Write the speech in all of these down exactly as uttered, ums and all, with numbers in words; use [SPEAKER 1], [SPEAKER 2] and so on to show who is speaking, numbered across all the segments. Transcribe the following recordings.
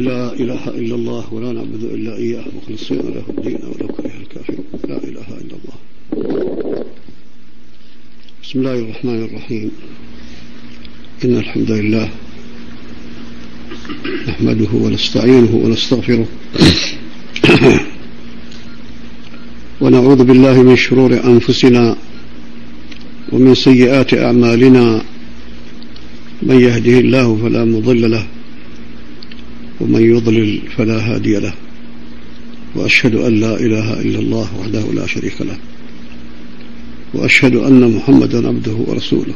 [SPEAKER 1] لا إله إلا الله ولا نعبد إلا إياه مخلصين له الدين ولو كره الكافرون. لا إله إلا الله. بسم الله الرحمن الرحيم. إن الحمد لله نحمده ونستعينه ونستغفره ونعوذ بالله من شرور أنفسنا ومن سيئات أعمالنا. من يهده الله فلا مضل له ومن يضلل فلا هادي له، وأشهد أن لا إله إلا الله وحده لا شريك له، وأشهد أن محمدا عبده ورسوله.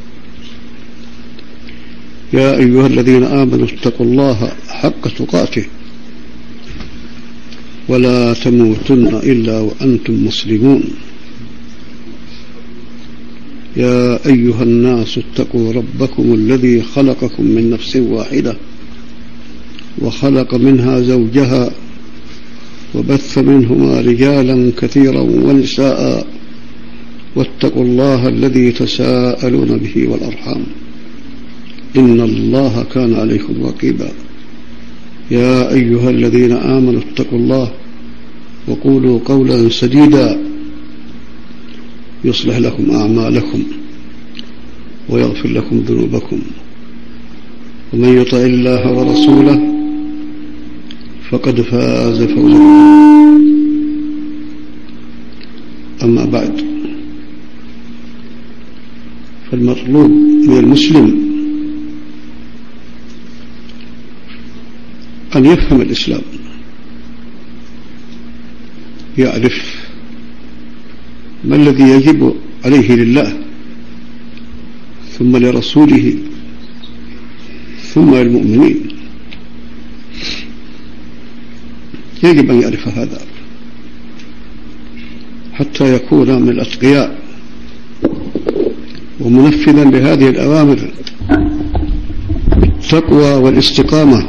[SPEAKER 1] يا أيها الذين آمنوا اتقوا الله حق تقاته ولا تموتن إلا وأنتم مسلمون. يا أيها الناس اتقوا ربكم الذي خلقكم من نفس واحدة وخلق منها زوجها وبث منهما رجالا كثيرا ونساء، واتقوا الله الذي تساءلون به والأرحام إن الله كان عليكم رقيبا. يا أيها الذين آمنوا اتقوا الله وقولوا قولا سديدا يصلح لكم أعمالكم ويغفر لكم ذنوبكم، ومن يطع الله ورسوله فقد فاز فوزا. أما بعد، فالمطلوب من المسلم أن يفهم الإسلام، يعرف ما الذي يجب عليه لله ثم لرسوله ثم للمؤمنين. يجب أن يعرف هذا حتى يكون من الأتقياء ومنفذا لهذه الأوامر بالتقوى والاستقامة،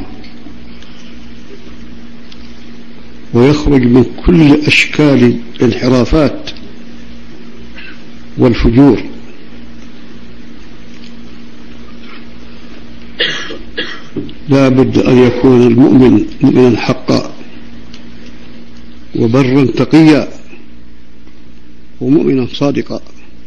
[SPEAKER 1] ويخرج من كل أشكال الانحرافات والفجور. لا بد أن يكون المؤمن مؤمنا حقا وبرا تقيا ومؤمنا صادقا.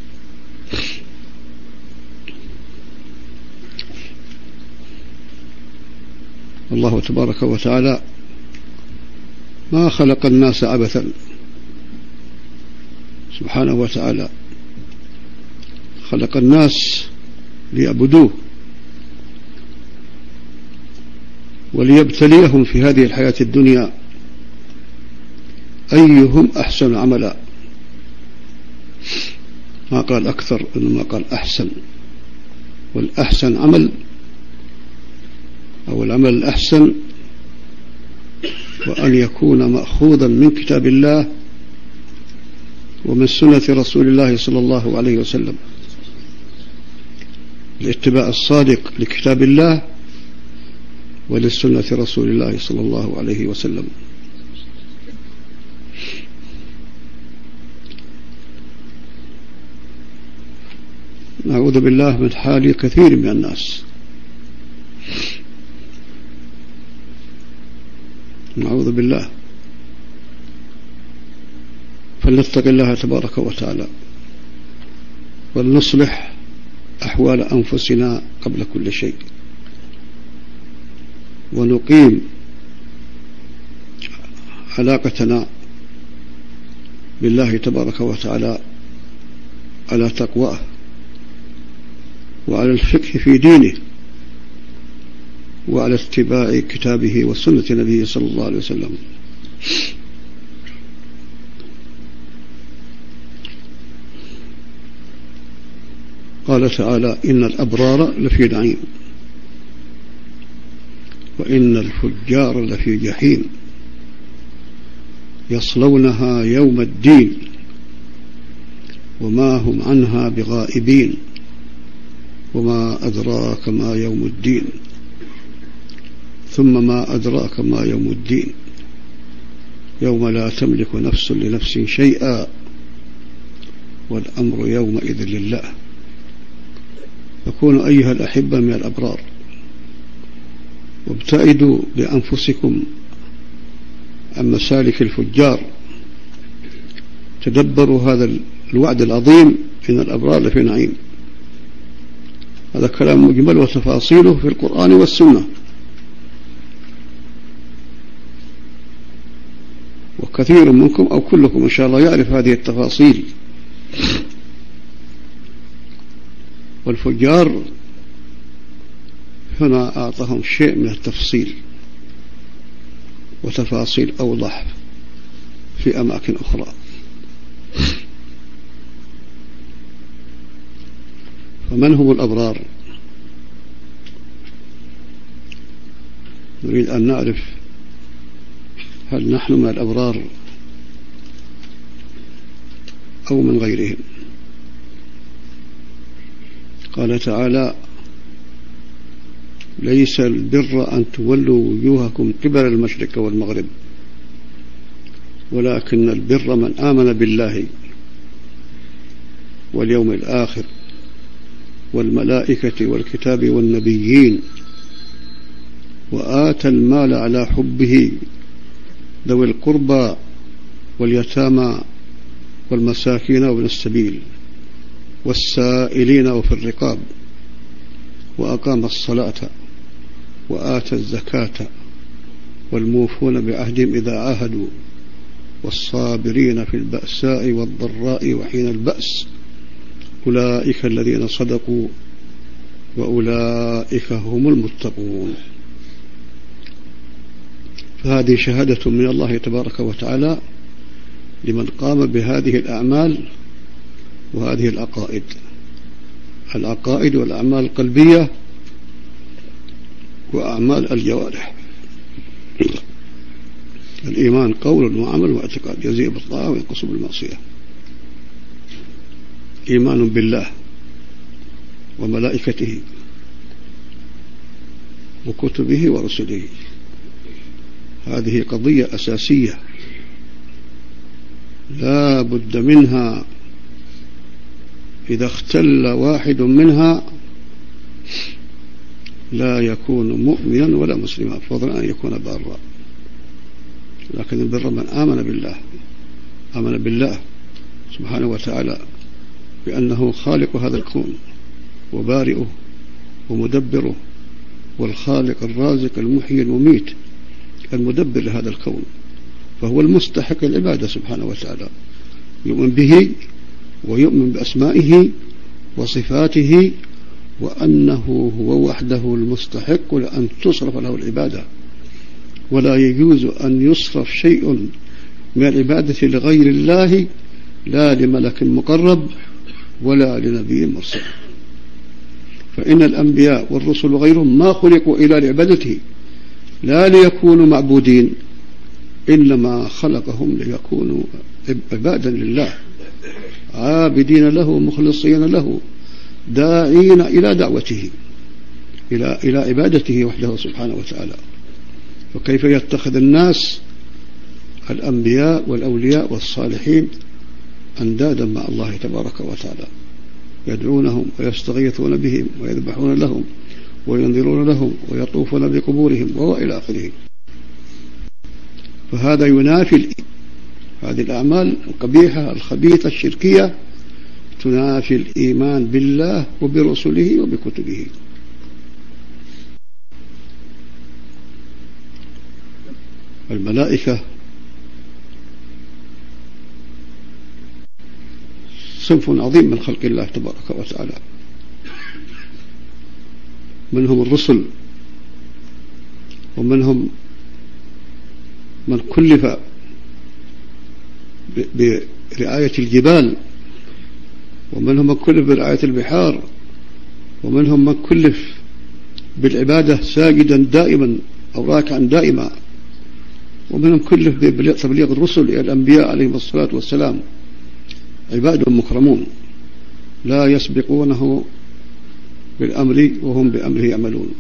[SPEAKER 1] الله تبارك وتعالى ما خلق الناس عبثا سبحانه وتعالى، خلق الناس ليعبدوه وليبتليهم في هذه الحياة الدنيا أيهم أحسن عملا. ما قال أكثر إنما قال أحسن، والأحسن عمل أو العمل الأحسن وأن يكون مأخوذا من كتاب الله ومن سنة رسول الله صلى الله عليه وسلم، الاتباع الصادق لكتاب الله ولسنة رسول الله صلى الله عليه وسلم. نعوذ بالله من حال كثير من الناس، نعوذ بالله. فلنتق الله تبارك وتعالى ولنصلح أحوال أنفسنا قبل كل شيء، ونقيم علاقتنا بالله تبارك وتعالى على تقواه وعلى الفقه في دينه وعلى اتباع كتابه وسنة نبيه صلى الله عليه وسلم. قال تعالى: إن الأبرار لفي نعيم وإن الفجار لفي جحيم يصلونها يوم الدين وما هم عنها بغائبين وما أدراك ما يوم الدين ثم ما أدراك ما يوم الدين يوم لا تملك نفس لنفس شيئا والأمر يومئذ لله. فكونوا أيها الأحبة من الأبرار وابتعدوا بأنفسكم عن مسالك الفجار. تدبروا هذا الوعد العظيم إن الأبرار لفي نعيم. هذا كلام مجمل وتفاصيله في القرآن والسنة، وكثير منكم أو كلكم إن شاء الله يعرف هذه التفاصيل. والفجار هنا أعطاهم شيء من التفصيل وتفاصيل أوضح في أماكن أخرى. فمن هم الأبرار؟ نريد أن نعرف هل نحن من الأبرار أو من غيرهم. قال تعالى: ليس البر أن تولوا وجوهكم قبل المشرق والمغرب ولكن البر من آمن بالله واليوم الآخر والملائكة والكتاب والنبيين وآتى المال على حبه ذوي القربى واليتامى والمساكين وابن السبيل والسائلين وفي الرقاب وأقام الصلاة وآتى الزكاة والموفون بعهدهم إذا عاهدوا والصابرين في البأساء والضراء وحين البأس أولئك الذين صدقوا وأولئك هم المتقون. فهذه شهادة من الله تبارك وتعالى لمن قام بهذه الأعمال وهذه العقائد العقائد والأعمال القلبية وأعمال الجوارح. الإيمان قول وعمل واعتقاد، يزيد بالطاعة وينقص بالمعصية. إيمان بالله وملائكته وكتبه ورسله، هذه قضية أساسية لا بد منها. إذا اختل واحد منها لا يكون مؤمنا ولا مسلما، فضلا أن يكون بارا. لكن البر من آمن بالله آمن بالله سبحانه وتعالى بأنه خالق هذا الكون وبارئه ومدبره، والخالق الرازق المحيي المميت المدبر لهذا الكون، فهو المستحق العبادة سبحانه وتعالى. يؤمن به ويؤمن بأسمائه وصفاته وأنه هو وحده المستحق لأن تصرف له العبادة، ولا يجوز أن يصرف شيء من العبادة لغير الله، لا لملك مقرب ولا لنبي مرسل. فإن الأنبياء والرسل وغيرهم ما خلقوا إلى لعبادته لا ليكونوا معبودين، إنما خلقهم ليكونوا عبادا لله عابدين له مخلصين له داعين إلى دعوته إلى إلى عبادته وحده سبحانه وتعالى. فكيف يتخذ الناس الأنبياء والأولياء والصالحين أندادا مع الله تبارك وتعالى، يدعونهم ويستغيثون بهم ويذبحون لهم وينذرون لهم ويطوفون بقبورهم وإلى آخره. فهذا ينافي هذه الأعمال القبيحة الخبيثة الشركية، تنافي الإيمان بالله وبرسله وبكتبه. الملائكة صنف عظيم من خلق الله تبارك وتعالى، منهم الرسل ومنهم من كلف برعاية الجبال، ومنهم من كلف برعاية البحار، ومنهم من كلف بالعبادة ساجدا دائما أو راكعا دائما، ومنهم كلف بتبليغ الرسل إلى الأنبياء عليهم الصلاة والسلام. عباد مكرمون لا يسبقونه بالأمر وهم بأمره يعملون.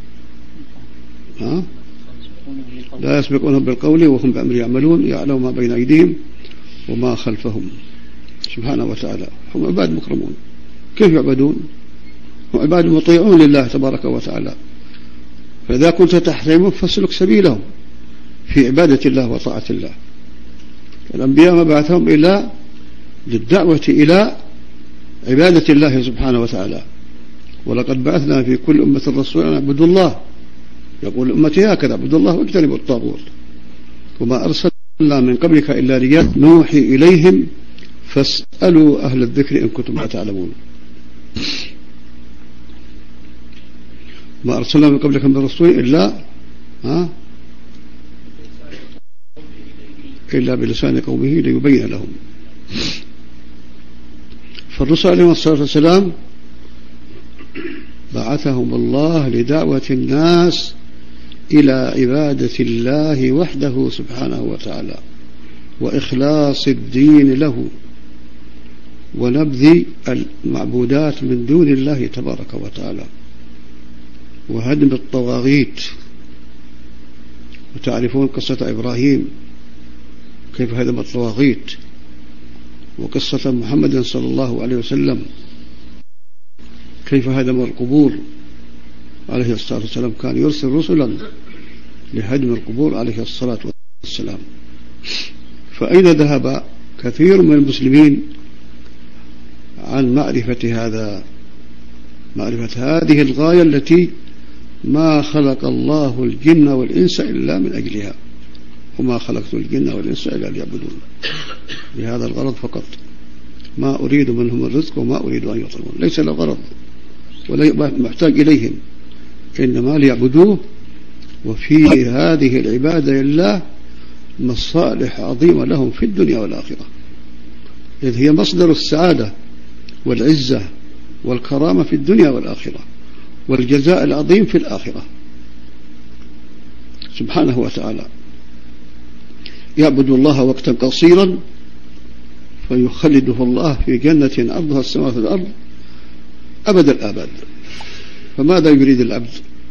[SPEAKER 1] ها؟ لا يسبقونه بالقول وهم بأمره يعملون، يعلم ما بين أيديهم وما خلفهم سبحانه وتعالى. هم عباد فإذا كنت تحترمهم فاسلك سبيلهم في عبادة الله وطاعة الله. الأنبياء ما بعثهم إلا للدعوة إلى عبادة الله سبحانه وتعالى. ولقد بعثنا في كل أمة رسولا أن اعبدوا الله، يقول أمتي هكذا اعبدوا الله واجتنبوا الطاغوت، وما أرسلنا من قبلك إلا رجال نوحي إليهم فاسألوا أهل الذكر إن كنتم لا تعلمون. ما أرسلنا من قبلك من رسول إلا ها إلا بلسان قومه ليبين لهم. فالرسل عليهم الصلاة والسلام بعثهم الله لدعوة الناس إلى عبادة الله وحده سبحانه وتعالى، وإخلاص الدين له، ونبذ المعبودات من دون الله تبارك وتعالى، وهدم الطواغيت. وتعرفون قصة إبراهيم كيف هدم الطواغيت، وقصة محمد صلى الله عليه وسلم كيف هدم القبور عليه الصلاة والسلام. كان يرسل رسلا لهدم القبور عليه الصلاة والسلام. فأين ذهب كثير من المسلمين عن معرفة هذا، معرفة هذه الغاية التي ما خلق الله الجن والإنس إلا من أجلها، وما خلقت الجن والإنس إلا ليعبدون، لهذا الغرض فقط. ما أريد منهم الرزق وما أريد أن يطعمون، ليس له غرض ولا محتاج إليهم، إنما ليعبدوه. وفي هذه العبادة لله مصالح عظيمة لهم في الدنيا والآخرة، إذ هي مصدر السعادة والعزة والكرامة في الدنيا والآخرة، والجزاء العظيم في الآخرة سبحانه وتعالى. يعبد الله وقتا قصيرا فيخلده الله في جنة عرضها السماوات والأرض أبد الآباد. فماذا يريد العبد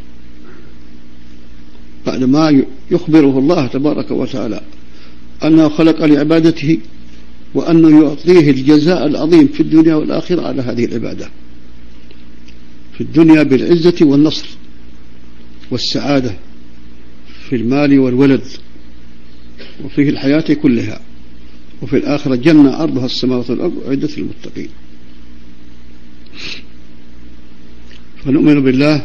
[SPEAKER 1] بعد ما يخبره الله تبارك وتعالى أنه خلق لعبادته، وأنه يعطيه الجزاء العظيم في الدنيا والآخرة على هذه العبادة، في الدنيا بالعزة والنصر والسعادة في المال والولد وفيه الحياة كلها، وفي الآخرة جنة عرضها السماوات والأرض أعدت للمتقين. فنؤمن بالله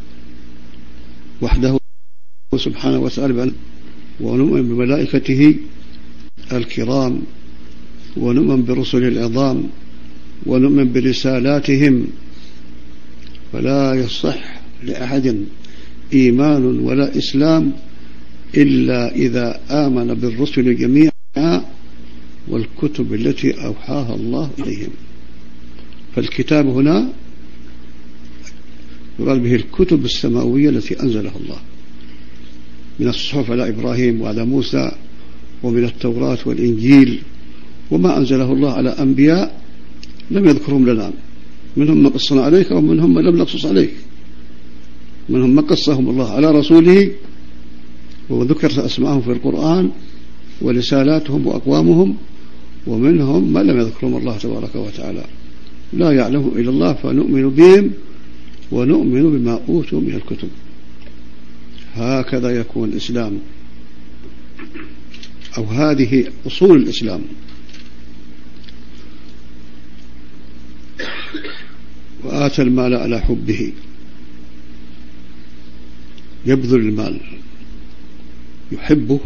[SPEAKER 1] وحده سبحانه وتعالى، ونؤمن بملائكته الكرام، ونؤمن برسل العظام، ونؤمن برسالاتهم. فلا يصح لأحد إيمان ولا إسلام إلا إذا آمن بالرسل جميعا والكتب التي أوحاها الله إليهم. فالكتاب هنا يراد به الكتب السماوية التي أنزلها الله من الصحف على إبراهيم وعلى موسى، ومن التوراة والإنجيل، وما أنزله الله على أنبياء لم يذكرهم لنا، منهم ما قصنا عليك ومنهم ما لم نقصص عليك، منهم ما قصهم الله على رسوله وذكرت أسماءهم في القرآن ورسالاتهم وأقوامهم، ومنهم ما لم يذكرهم الله تبارك وتعالى لا يعلمه إلا الله، فنؤمن بهم ونؤمن بما أوتوا من الكتب. هكذا يكون الإسلام، أو هذه أصول الإسلام. وآتى المال على حبه، يبذل المال يحبه،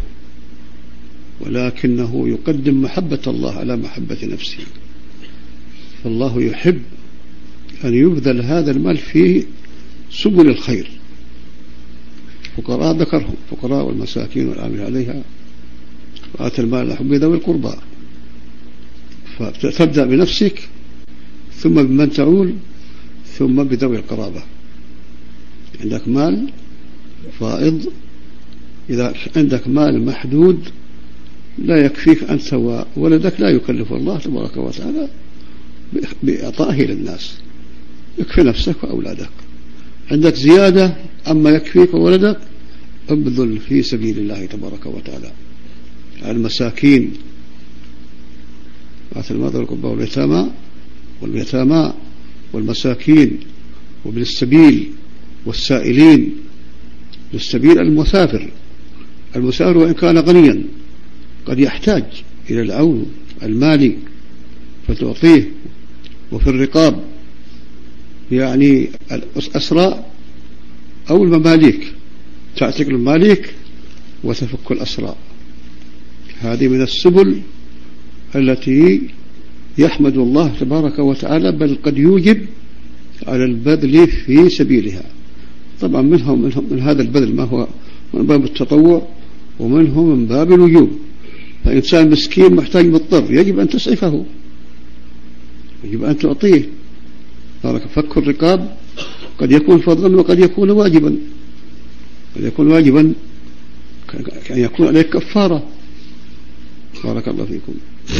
[SPEAKER 1] ولكنه يقدم محبة الله على محبة نفسه. فالله يحب أن يبذل هذا المال في سبل الخير. فقراء ذكرهم، فقراء والمساكين والعاملين عليها. وآتى المال على حبه ذوي القربى، فتبدأ بنفسك ثم بمن تعول ثم بذوي القرابة. عندك مال فائض، إذا عندك مال محدود لا يكفيك أنت وولدك، لا يكلف الله تبارك وتعالى بإعطائه للناس، يكفي نفسك وأولادك. عندك زيادة أما يكفيك وولدك، ابذل في سبيل الله تبارك وتعالى. المساكين آتى المال ذوي القربى واليتامى واليتامى والمساكين وابن السبيل والسائلين السبيل المسافر. المسافر وإن كان غنيا قد يحتاج إلى العون المالي فتعطيه. وفي الرقاب يعني الأسرى أو المماليك، تعتق المماليك وتفك الأسرى. هذه من السبل التي يحمد الله تبارك وتعالى، بل قد يوجب على البذل في سبيلها. طبعا منهم, منهم من هذا البذل ما هو من باب التطوع، ومنه من باب الوجوب. فإنسان مسكين محتاج مضطر يجب أن تسعفه، يجب أن تعطيه. فك الرقاب قد يكون فضلا وقد يكون واجبا، قد يكون واجبا كأن يكون عليك كفارة. بارك الله فيكم.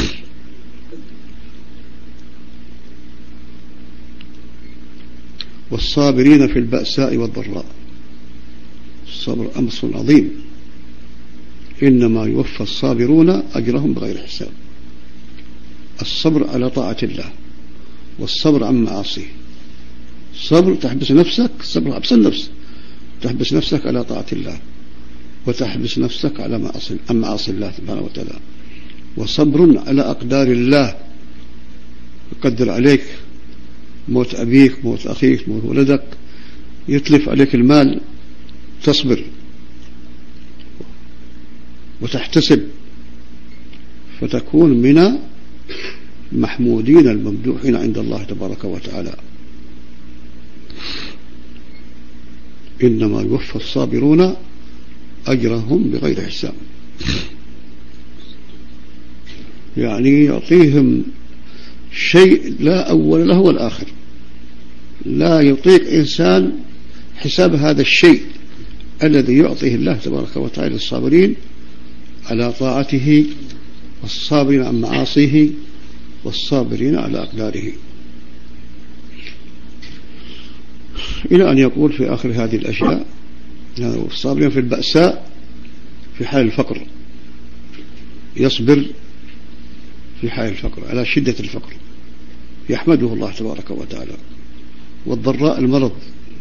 [SPEAKER 1] والصابرين في البأساء والضراء. الصبر أمر عظيم، إنما يوفى الصابرون أجرهم بغير حساب. الصبر على طاعة الله، والصبر عن معاصيه. الصبر تحبس نفسك، الصبر حبس النفس، تحبس نفسك على طاعة الله، وتحبس نفسك على معاصي عن معاصي الله سبحانه وتعالى. وصبر على أقدار الله، يقدر عليك موت أبيك، موت أخيك، موت ولدك، يتلف عليك المال، تصبر وتحتسب، فتكون من محمودين الممدوحين عند الله تبارك وتعالى. إنما يوفى الصابرون أجرهم بغير حساب، يعني يعطيهم شيء لا أول له ولا آخر. لا يطيق إنسان حساب هذا الشيء الذي يعطيه الله تبارك وتعالى للصابرين على طاعته، والصابرين عن معاصيه، والصابرين على أقداره. إلى أن يقول في آخر هذه الأشياء: الصابرين في البأساء في حال الفقر، يصبر في حال الفقر على شدة الفقر، يحمده الله تبارك وتعالى. والضراء المرض،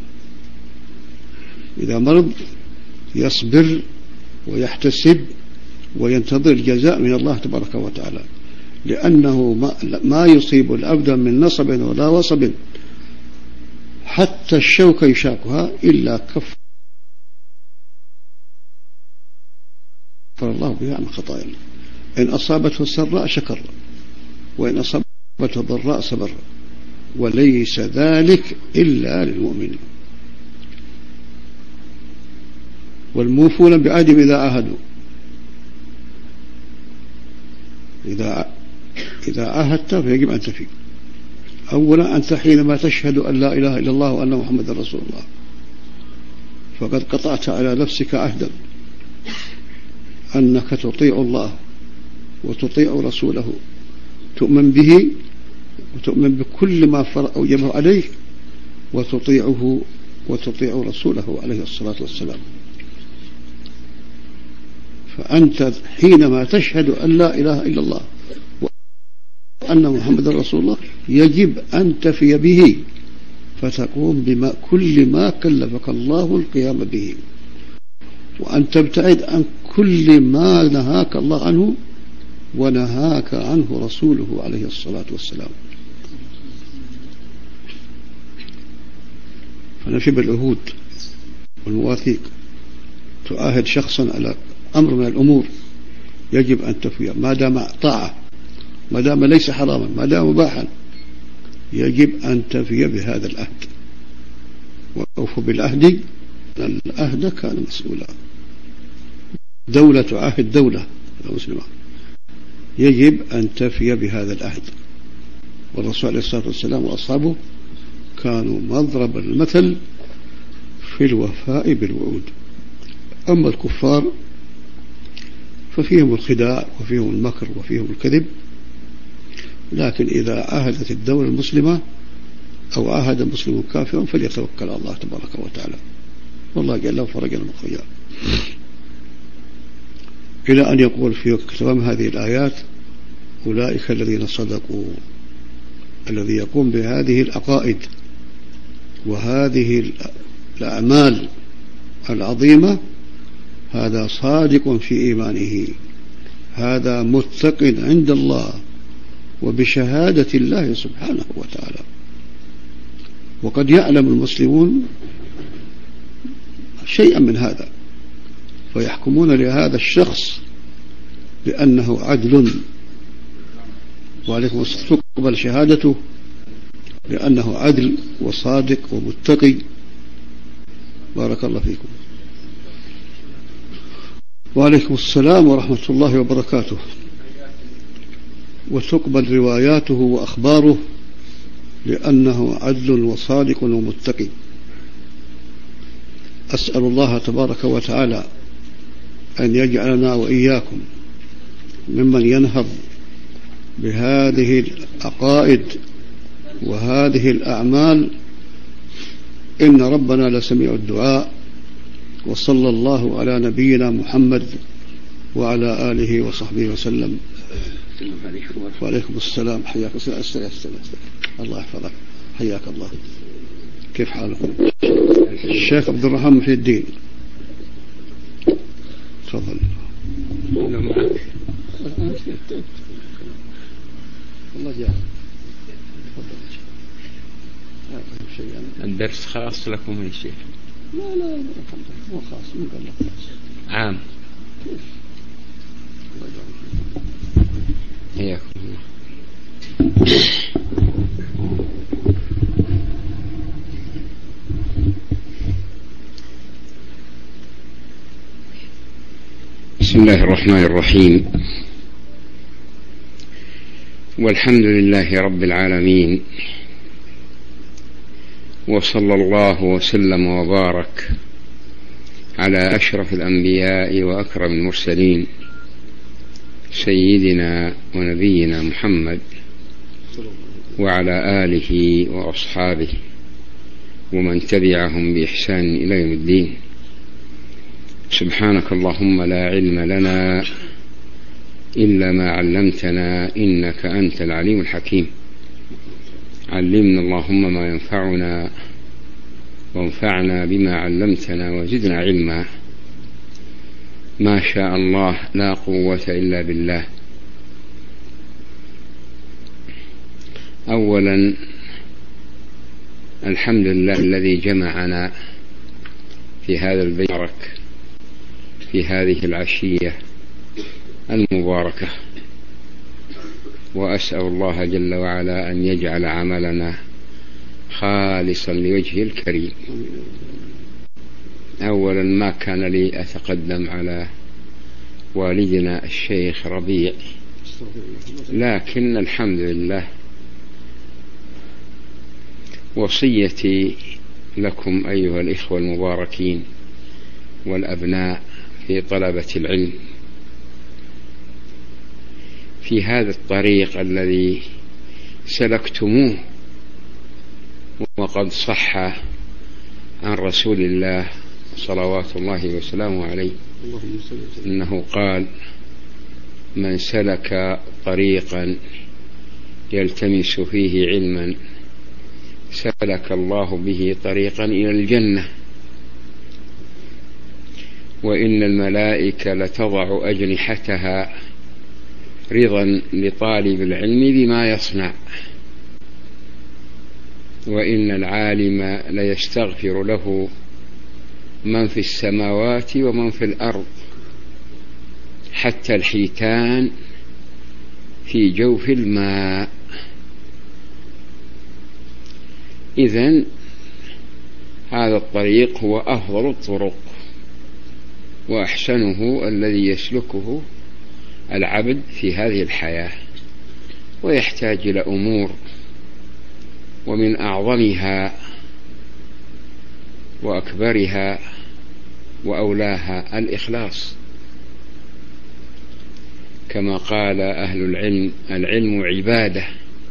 [SPEAKER 1] إذا مرض يصبر ويحتسب وينتظر الجزاء من الله تبارك وتعالى، لأنه ما يصيب العبد من نصب ولا وصب حتى الشوك يشاكها إلا كفر الله بها عن خطايا. إن أصابته السراء شكر، وإن أصابته الضراء صبر، وليس ذلك إلا للمؤمنين. والموفون بعهدهم إذا عاهدوا، إذا إذا عاهدت فيجب أن تفي. أولا أنت حينما تشهد أن لا إله إلا الله وأن محمد رسول الله فقد قطعت على نفسك عهدا أنك تطيع الله وتطيع رسوله، تؤمن به وتؤمن بكل ما أوجبه عليك، وتطيعه وتطيع رسوله عليه الصلاة والسلام. فأنت حينما تشهد أن لا إله إلا الله وأن محمد رسول الله يجب أن تفي به، فتقوم بما كل ما كلفك الله القيام به، وأن تبتعد عن كل ما نهاك الله عنه ونهاك عنه رسوله عليه الصلاة والسلام. فنفي بالعهود والمواثيق. تعاهد شخصا على أمر من الأمور يجب أن تفي، ما دام طاعة، ما دام ليس حراما، ما دام مباحا، يجب أن تفي بهذا العهد. وأوفوا بالعهد، العهد كان مسؤولا. دولة تعاهد دولة مسلمة يجب أن تفي بهذا العهد. والرسول عليه الصلاة والسلام وأصحابه كانوا مضرب المثل في الوفاء بالوعود. أما الكفار ففيهم الخداع وفيهم المكر وفيهم الكذب، لكن إذا عاهدت الدولة المسلمة أو عاهد مسلم كافرا فليتوكل على الله تبارك وتعالى، والله جل له فرجا مخرجا. إلى أن يقول في تمام هذه الآيات: أولئك الذين صدقوا. الذي يقوم بهذه العقائد وهذه الأعمال العظيمة، هذا صادق في إيمانه، هذا متق عند الله وبشهادة الله سبحانه وتعالى. وقد يعلم المسلمون شيئا من هذا فيحكمون لهذا الشخص بأنه عدل، وعليكم تقبل شهادته بأنه عدل وصادق ومتقي. بارك الله فيكم. وعليكم السلام ورحمة الله وبركاته. وتقبل رواياته وأخباره لأنه عدل وصادق ومتقي. أسأل الله تبارك وتعالى أن يجعلنا وإياكم ممن ينهض بهذه العقائد وهذه الأعمال، إن ربنا لسميع الدعاء. وصلى الله على نبينا محمد وعلى آله وصحبه وسلم. وعليكم السلام. حياك الله. أستغفر الله. الله يحفظك. حياك الله. كيف حالكم؟ الشيخ عبد الرحمن محي الدين، تفضل. الله جاء.
[SPEAKER 2] الدرس خاص لكم يا شيخ؟
[SPEAKER 1] لا لا مو خاص، مو قال لك
[SPEAKER 2] عام.
[SPEAKER 1] كيف؟
[SPEAKER 2] حياكم الله. بسم الله الرحمن الرحيم، والحمد لله رب العالمين، وصلى الله وسلم وبارك على أشرف الأنبياء وأكرم المرسلين سيدنا ونبينا محمد وعلى آله وأصحابه ومن تبعهم بإحسان إلى يوم الدين. سبحانك اللهم لا علم لنا إلا ما علمتنا إنك أنت العليم الحكيم. علمنا اللهم ما ينفعنا وانفعنا بما علمتنا وزدنا علما. ما شاء الله لا قوة إلا بالله. أولا الحمد لله الذي جمعنا في هذا البيت المبارك في هذه العشية المباركة، وأسأل الله جل وعلا أن يجعل عملنا خالصا لوجهه الكريم. أولا ما كان لي أتقدم على والدنا الشيخ ربيع، لكن الحمد لله وصيتي لكم أيها الإخوة المباركين والأبناء في طلبة العلم في هذا الطريق الذي سلكتموه، وقد صح عن رسول الله صلوات الله وسلامه عليه إنه قال: من سلك طريقا يلتمس فيه علما سلك الله به طريقا إلى الجنة، وإن الملائكة لتضع أجنحتها رضا لطالب العلم بما يصنع، وإن العالم ليستغفر له من في السماوات ومن في الأرض حتى الحيتان في جوف الماء. إذن هذا الطريق هو أفضل الطرق وأحسنه الذي يسلكه العبد في هذه الحياة، ويحتاج إلى أمور، ومن أعظمها وأكبرها وأولاها الإخلاص، كما قال أهل العلم: العلم عبادة.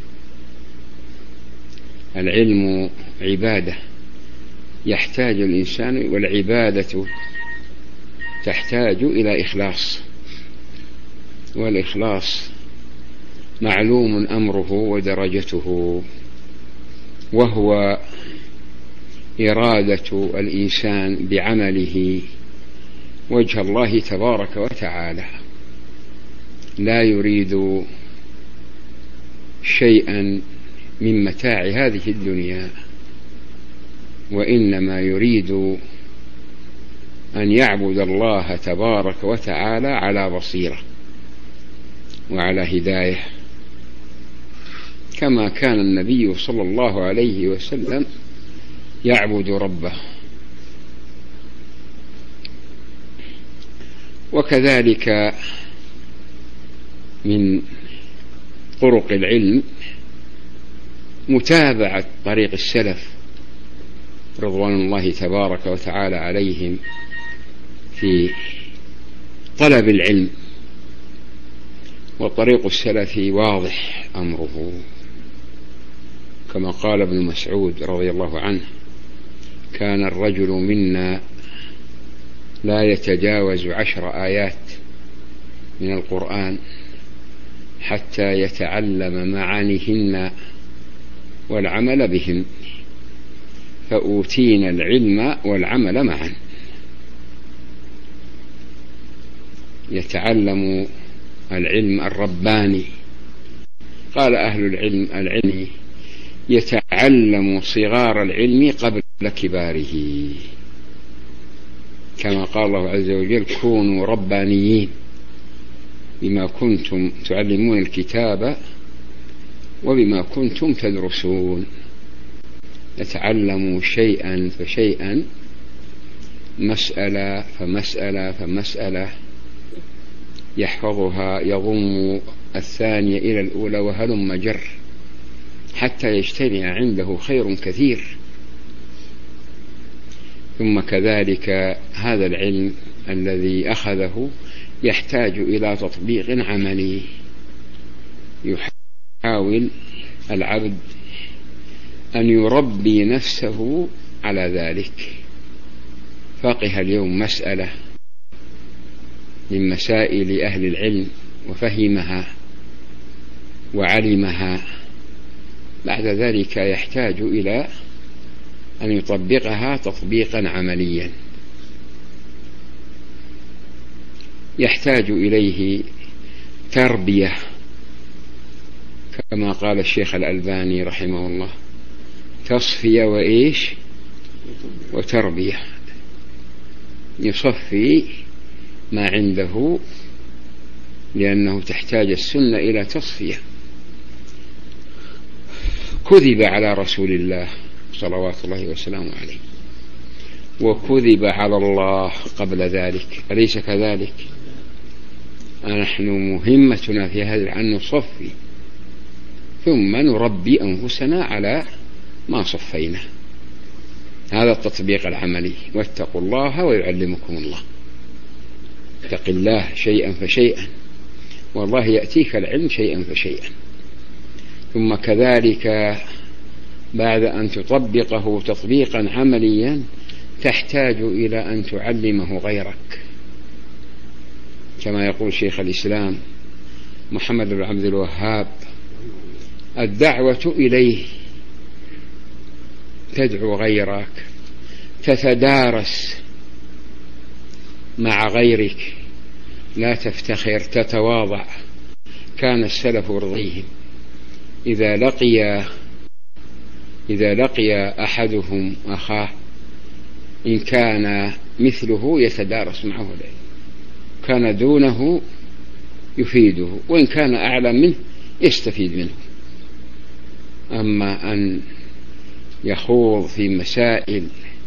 [SPEAKER 2] العلم عبادة يحتاج الإنسان، والعبادة تحتاج إلى إخلاص، والإخلاص معلوم أمره ودرجته، وهو إرادة الإنسان بعمله وجه الله تبارك وتعالى، لا يريد شيئا من متاع هذه الدنيا، وإنما يريد أن يعبد الله تبارك وتعالى على بصيرة وعلى هداية، كما كان النبي صلى الله عليه وسلم يعبد ربه. وكذلك من طرق العلم متابعة طريق السلف رضوان الله تبارك وتعالى عليهم في طلب العلم، وطريق السلف واضح أمره، كما قال ابن مسعود رضي الله عنه: كان الرجل منا لا يتجاوز عشر آيات من القرآن حتى يتعلم معانيهن والعمل بهن، فأوتينا العلم والعمل معا. يتعلم العلم الرباني. قال أهل العلم العلم يتعلم صغار العلم قبل كباره، كما قال الله عز وجل: كونوا ربانيين بما كنتم تعلمون الكتاب وبما كنتم تدرسون. يتعلم شيئا فشيئا، مسألة فمسألة فمسألة، يحفظها يضم الثانية إلى الأولى وهلم جر حتى يجتمع عنده خير كثير. ثم كذلك هذا العلم الذي أخذه يحتاج إلى تطبيق عملي، يحاول العبد أن يربي نفسه على ذلك. فقه اليوم مسألة من مسائل أهل العلم وفهمها وعلمها، بعد ذلك يحتاج إلى أن يطبقها تطبيقا عمليا، يحتاج إليه تربية، كما قال الشيخ الألباني رحمه الله: تصفية وإيش وتربية. يصفي ما عنده، لأنه تحتاج السنة إلى تصفية. كذب على رسول الله صلوات الله وسلامه عليه، وكذب على الله قبل ذلك، أليس كذلك؟ نحن مهمتنا في هذا أن نصفي ثم نربي أنفسنا على ما صفينا. هذا التطبيق العملي. واتقوا الله ويعلمكم الله. اتق الله شيئا فشيئا، والله يأتيك العلم شيئا فشيئا. ثم كذلك بعد أن تطبقه تطبيقا عمليا تحتاج إلى أن تعلمه غيرك، كما يقول شيخ الإسلام محمد بن عبد الوهاب: الدعوة إليه، تدعو غيرك، تتدارس مع غيرك، لا تفتخر، تتواضع. كان السلف رضيهم إذا لقي إذا لقي أحدهم أخاه إن كان مثله يتدارس معه العلم، كان دونه يفيده، وإن كان أعلم منه يستفيد منه. أما أن يخوض في مسائل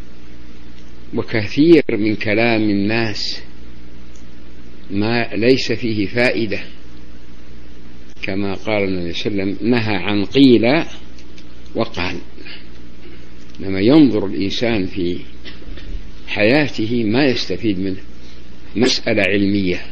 [SPEAKER 2] وكثير من كلام الناس ما ليس فيه فائدة، كما قال النبي صلى الله عليه وسلم: نهى عن قيل وقال. لما ينظر الإنسان في حياته ما يستفيد منه مسألة علمية،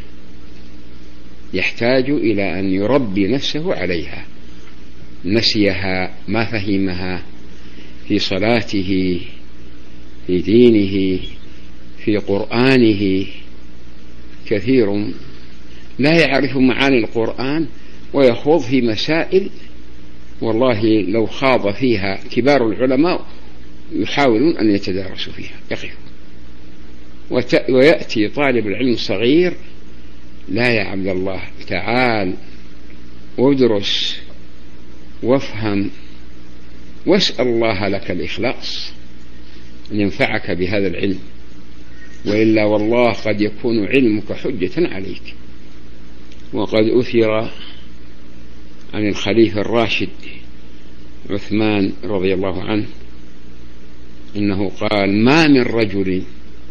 [SPEAKER 2] يحتاج إلى أن يربي نفسه عليها. نسيها، ما فهمها في صلاته، في دينه، في قرآنه. كثير لا يعرف معاني القرآن ويخوض في مسائل والله لو خاض فيها كبار العلماء يحاولون أن يتدارسوا فيها يقفوا، ويأتي طالب العلم صغير: لا يا عبد الله، تعال وادرس وافهم واسأل الله لك الإخلاص أن ينفعك بهذا العلم، وإلا والله قد يكون علمك حجة عليك. وقد أثر عن الخليفة الراشد عثمان رضي الله عنه إنه قال: ما من رجل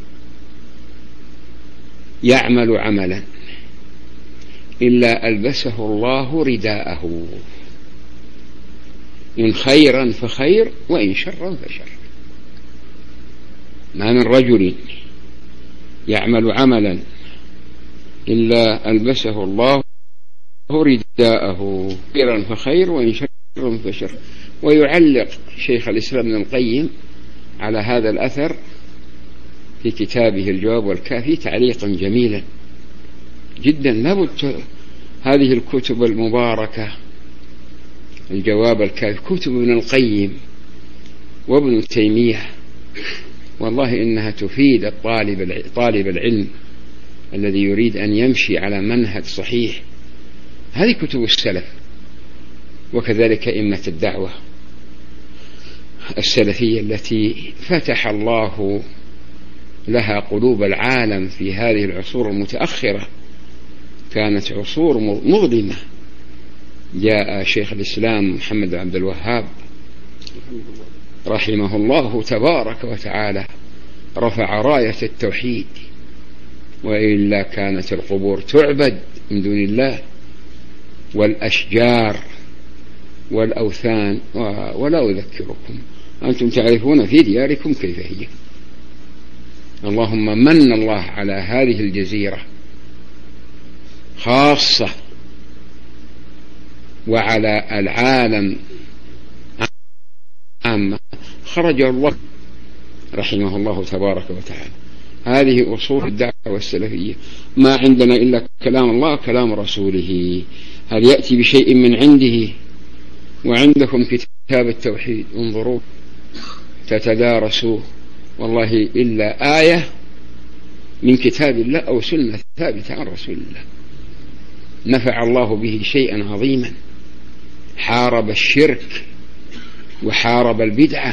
[SPEAKER 2] يعمل عملا إلا ألبسه الله رداءه، إن خيرا فخير وإن شرا فشر. ما من رجل يعمل عملا إلا ألبسه الله رداءه، خيرا فخير وإن شرا فشر. ويعلق شيخ الإسلام ابن القيم على هذا الأثر في كتابه الجواب والكافي تعليقا جميلا جدا. لابد هذه الكتب المباركة، الجواب الكافي، كتب ابن القيم وابن تيمية، والله إنها تفيد الطالب طالب العلم الذي يريد أن يمشي على منهج صحيح. هذه كتب السلف، وكذلك أئمة الدعوة السلفية التي فتح الله لها قلوب العالم في هذه العصور المتأخرة. كانت عصور مظلمة. جاء شيخ الإسلام محمد بن عبد الوهاب رحمه الله تبارك وتعالى، رفع راية التوحيد، وإلا كانت القبور تعبد من دون الله، والأشجار والأوثان. ولا أذكركم، أنتم تعرفون في دياركم كيف هي. اللهم من الله على هذه الجزيرة خاصة وعلى العالم عامة، خرجه الله رحمه الله تبارك وتعالى. هذه أصول الدعوة السلفية. ما عندنا إلا كلام الله كلام رسوله. هل يأتي بشيء من عنده؟ وعندكم كتاب التوحيد، انظروا تتدارسوه، والله إلا آية من كتاب الله أو سنة ثابتة عن رسول الله نفع الله به شيئا عظيما، حارب الشرك وحارب البدعة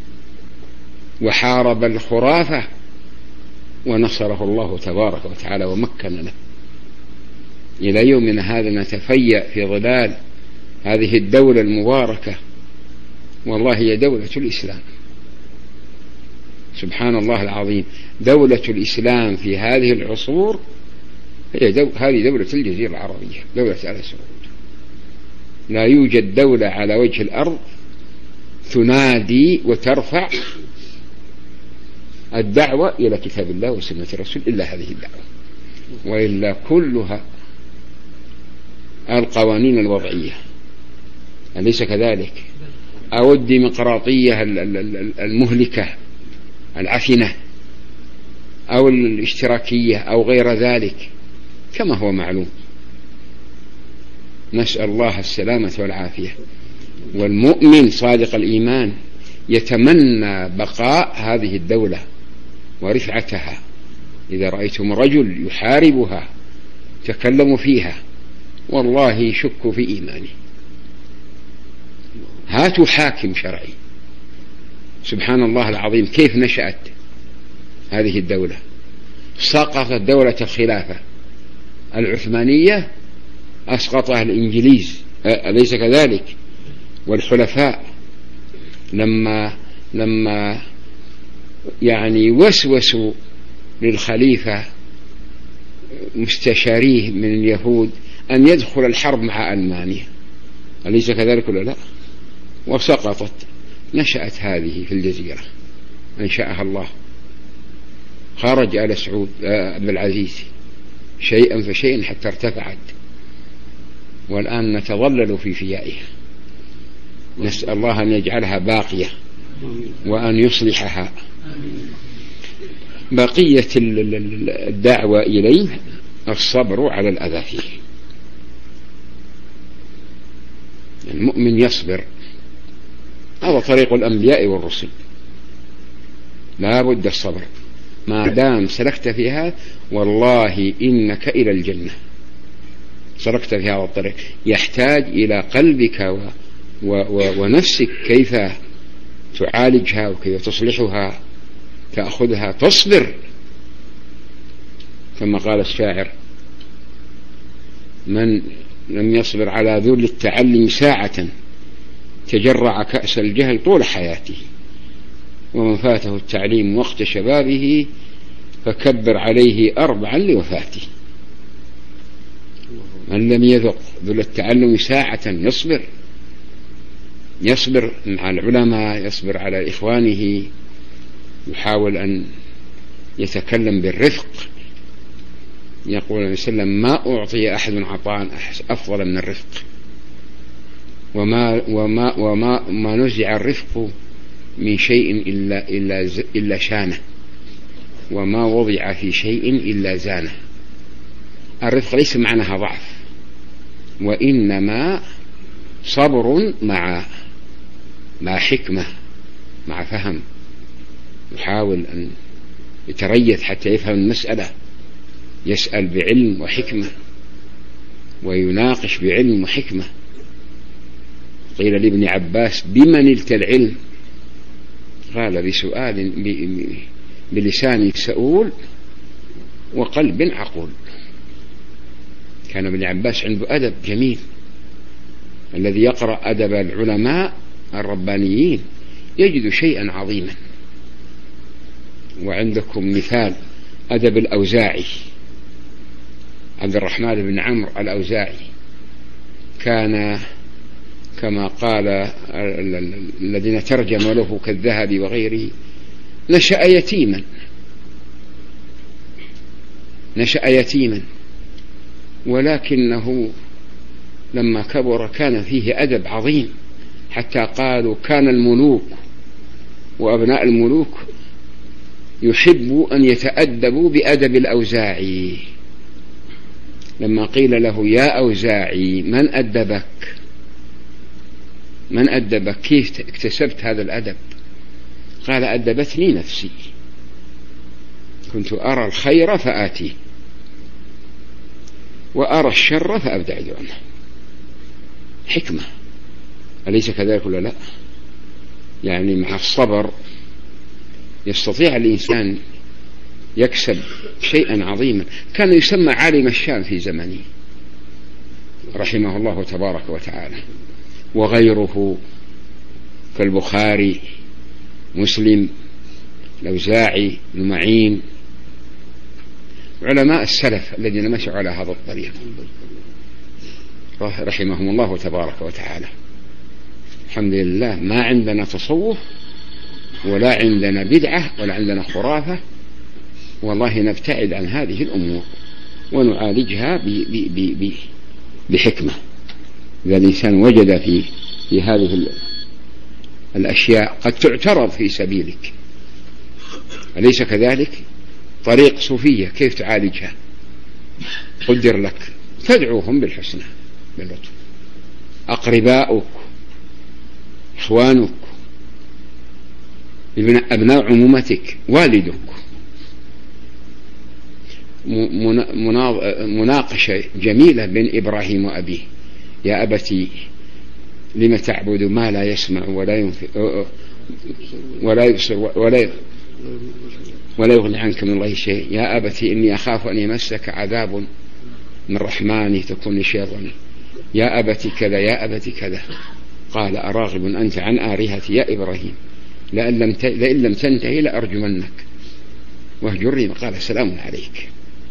[SPEAKER 2] وحارب الخرافة، ونصره الله تبارك وتعالى ومكن له. إلى يومنا هذا نتفيأ في ظلال هذه الدولة المباركة، والله هي دولة الإسلام. سبحان الله العظيم، دولة الإسلام في هذه العصور هي دو... هذه دولة الجزيرة العربية، دولة آل سعود. لا يوجد دولة على وجه الأرض تنادي وترفع الدعوة إلى كتاب الله وسنة الرسول إلا هذه الدعوة، وإلا كلها القوانين الوضعية. أليس كذلك؟ أو الديمقراطية المهلكة العفنة، أو الاشتراكية، أو غير ذلك، كما هو معلوم. نسأل الله السلامة والعافية. والمؤمن صادق الإيمان يتمنى بقاء هذه الدولة ورفعتها. إذا رأيتم رجل يحاربها تكلموا فيها، والله شكوا في إيمانه. هاتوا حاكم شرعي. سبحان الله العظيم، كيف نشأت هذه الدولة؟ سقطت دولة الخلافة العثمانية، أسقطها الإنجليز، أليس كذلك؟ والحلفاء لما لما يعني وسوسوا للخليفة مستشاريه من اليهود أن يدخل الحرب مع ألمانيا، أليس كذلك ولا لا؟ وسقطت. نشأت هذه في الجزيرة، أنشأها الله. خرج آل سعود عبد العزيز شيئا فشيئا حتى ارتفعت، والآن نتظلل في فيائها. نسأل الله أن يجعلها باقية وأن يصلحها. بقية الدعوة إليه الصبر على الأذى فيه. المؤمن يصبر، هذا طريق الأنبياء والرسل. لا بد الصبر، ما دام سلكت فيها والله إنك إلى الجنة، سلكت في هذا الطريق. يحتاج إلى قلبك و و و ونفسك كيف تعالجها وكيف تصلحها، تأخذها، تصبر. كما قال الشاعر: من لم يصبر على ذل التعلم ساعة تجرع كأس الجهل طول حياته، ومن فاته التعليم وقت شبابه فكبر عليه أربعا لوفاته. من لم يذق ذل التعلم ساعة يصبر، يصبر مع العلماء، يصبر على إخوانه، يحاول أن يتكلم بالرفق. يقول النبي صلى الله عليه وسلم: ما أعطي أحد عطاء أفضل من الرفق، وما, وما, وما ما نزع الرفق من شيء إلا, إلا, إلا شانه، وما وضع في شيء إلا زانه. الرفق ليس معناها ضعف، وإنما صبر مع مع حكمة، مع فهم، يحاول أن يتريث حتى يفهم المسألة، يسأل بعلم وحكمة ويناقش بعلم وحكمة. قيل لابن عباس: بمن نلت العلم؟ قال: بسؤال بلسان سؤول وقلب عقول. كان ابن عباس عنده أدب جميل، الذي يقرأ أدب العلماء الربانيين يجد شيئا عظيما. وعندكم مثال أدب الأوزاعي، عبد الرحمن بن عمرو الأوزاعي، كان كما قال الذين ترجموا له كالذهبي وغيره: نشأ يتيما، نشأ يتيما ولكنه لما كبر كان فيه أدب عظيم، حتى قالوا كان الملوك وأبناء الملوك يحبوا أن يتأدبوا بأدب الأوزاعي. لما قيل له: يا أوزاعي من أدبك؟ من أدبك؟ كيف اكتسبت هذا الأدب؟ قال: أدبتني نفسي، كنت أرى الخير فآتيه وأرى الشر فأبتعد عنه. حكمة، أليس كذلك ولا لا؟ يعني مع الصبر يستطيع الإنسان يكسب شيئا عظيما. كان يسمى عالم الشام في زمنه رحمه الله تبارك وتعالى، وغيره كالبخاري، مسلم، الأوزاعي، المعين، علماء السلف الذين مشوا على هذا الطريق رحمهم الله تبارك وتعالى. الحمد لله ما عندنا تصوف ولا عندنا بدعة ولا عندنا خرافة، والله نبتعد عن هذه الأمور ونعالجها ب ب ب ب بحكمة. إذا الإنسان وجد في في هذه الأشياء قد تعترض في سبيلك، أليس كذلك؟ طريق صوفية كيف تعالجها؟ قدر لك تدعوهم بالحسنى باللطف، أقرباؤك، إخوانك، أبناء عمومتك، والدك، مناقشة جميلة بين إبراهيم وأبيه: يا أبتي لم تعبد ما لا يسمع ولا ينفع ولا يبصر ولا ولا يغني عنك من الله شيء، يا أبتي إني أخاف أن يمسك عذاب من رحمانه تكون شيطانا، يا أبتي كذا يا أبتي كذا. قال: أراغب أنت عن آلهتي يا إبراهيم لئن لم لئن لم تنتهي لأرجمنك واهجرني. قال: سلام عليك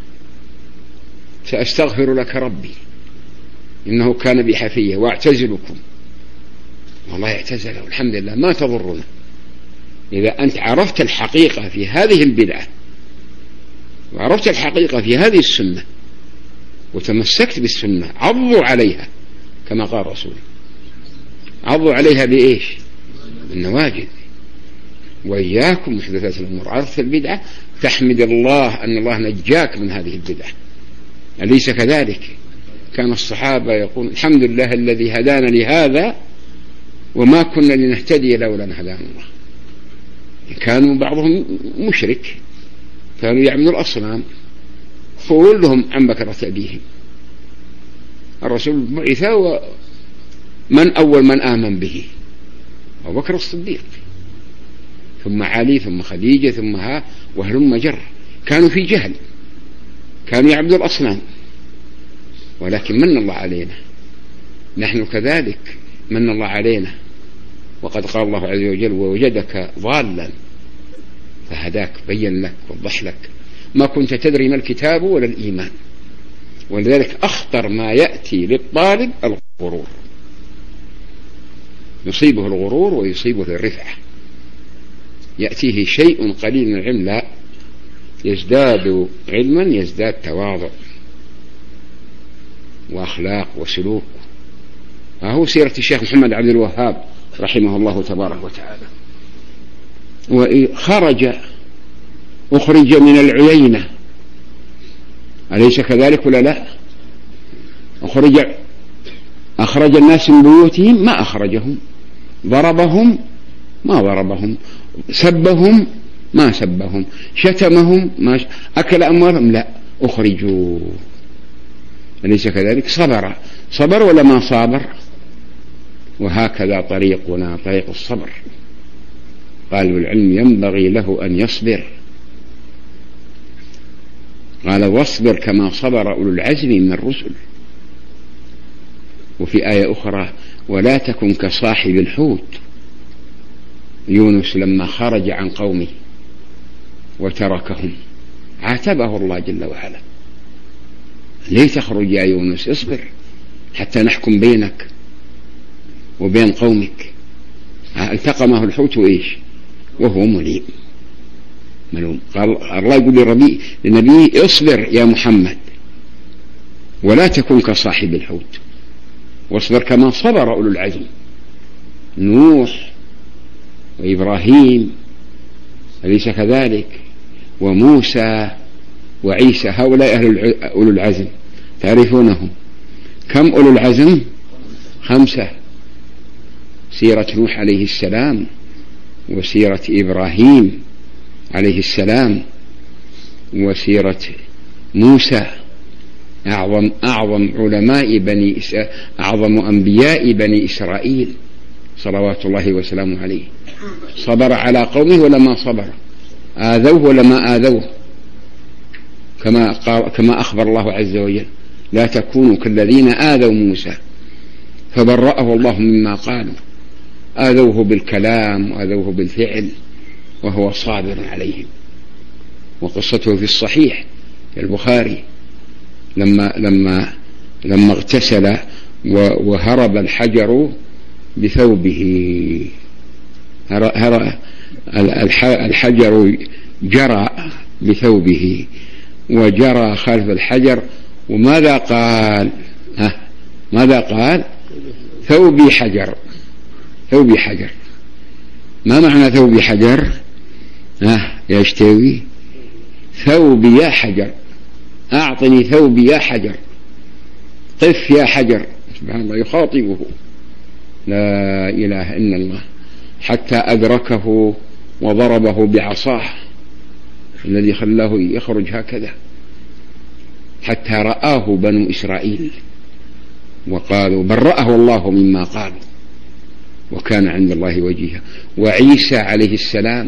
[SPEAKER 2] سأستغفر لك ربي إنه كان بي حفيا واعتزلكم. والله اعتزله، الحمد لله ما تضرنا. إذا أنت عرفت الحقيقة في هذه البدعة وعرفت الحقيقة في هذه السنة وتمسكت بالسنة، عضوا عليها كما قال رسول، عضوا عليها بإيش؟ النواجذ. وإياكم محدثات الأمور. عرفت البدعة تحمد الله أن الله نجاك من هذه البدعة، أليس كذلك؟ كان الصحابة يقول: الحمد لله الذي هدانا لهذا وما كنا لنهتدي لولا أن هدانا الله. كانوا بعضهم مشرك، كانوا يعبدوا الأصنام، فولهم عن بكرة أبيهم. الرسول بعث ومن أول من آمن به أبو بكر الصديق، ثم علي، ثم خديجة، ثم ها وهلم جر. كانوا في جهل، كانوا يعبدوا الأصنام، ولكن من الله علينا نحن كذلك، من الله علينا. وقد قال الله عز وجل: ووجدك ضالا فهداك، بين لك وضح لك ما كنت تدري ما الكتاب ولا الإيمان. ولذلك أخطر ما يأتي للطالب الغرور، يصيبه الغرور ويصيبه الرفعة، يأتيه شيء قليل من العلم، لا، يزداد علما يزداد تواضع وأخلاق وسلوك. هو سيرة الشيخ محمد عبد الوهاب رحمه الله تبارك وتعالى. وخرج أخرج من العيينة، أليس كذلك ولا لا؟ أخرج أخرج الناس من بيوتهم ما أخرجهم، ضربهم ما ضربهم، سبهم ما سبهم، شتمهم ما ش... أكل أموالهم لا، أخرجوا. أليس كذلك؟ صبر صبر ولا ما صابر؟ وهكذا طريقنا طريق الصبر. قالوا العلم ينبغي له أن يصبر، قال: واصبر كما صبر أولو العزم من الرسل. وفي آية أخرى: ولا تكن كصاحب الحوت يونس لما خرج عن قومه وتركهم، عاتبه الله جل وعلا: ليه تخرج يا يونس؟ اصبر حتى نحكم بينك وبين قومك. التقمه الحوت وإيش وهو مليم ملوم. قال الله يقول لربي للنبي: اصبر يا محمد ولا تكن كصاحب الحوت، واصبر كما صبر أولو العزم، نوح وإبراهيم، أليس كذلك؟ وموسى وعيسى، هؤلاء أهل أولو العزم تعرفونهم. كم أولو العزم؟ خمسة: سيرة نوح عليه السلام، وسيرة إبراهيم عليه السلام، وسيرة موسى، أعظم أعظم علماء بني أعظم أنبياء بني إسرائيل صلوات الله وسلامه عليه. صبر على قومه ولا ما صبر؟ آذوه ولا ما آذوه؟ كما قال كما أخبر الله عز وجل: لا تكونوا كالذين آذوا موسى فبرأه الله مما قالوا. آذوه بالكلام وآذوه بالفعل وهو صابر عليهم. وقصته في الصحيح في البخاري لما لما لما اغتسل وهرب الحجر بثوبه، الحجر جرى بثوبه وجرى خلف الحجر، وماذا قال؟ ها ماذا قال؟ ثوبي حجر، ثوبي حجر. ما معنى ثوبي حجر؟ ها يا اشتوي، ثوبي يا حجر، أعطني ثوبي يا حجر، قف يا حجر. سبحان الله، يخاطبه، لا إله إلا الله، حتى أدركه وضربه بعصاه الذي خلاه يخرج هكذا، حتى رآه بنو إسرائيل وقالوا برأه الله مما قالوا وكان عند الله وجيها. وعيسى عليه السلام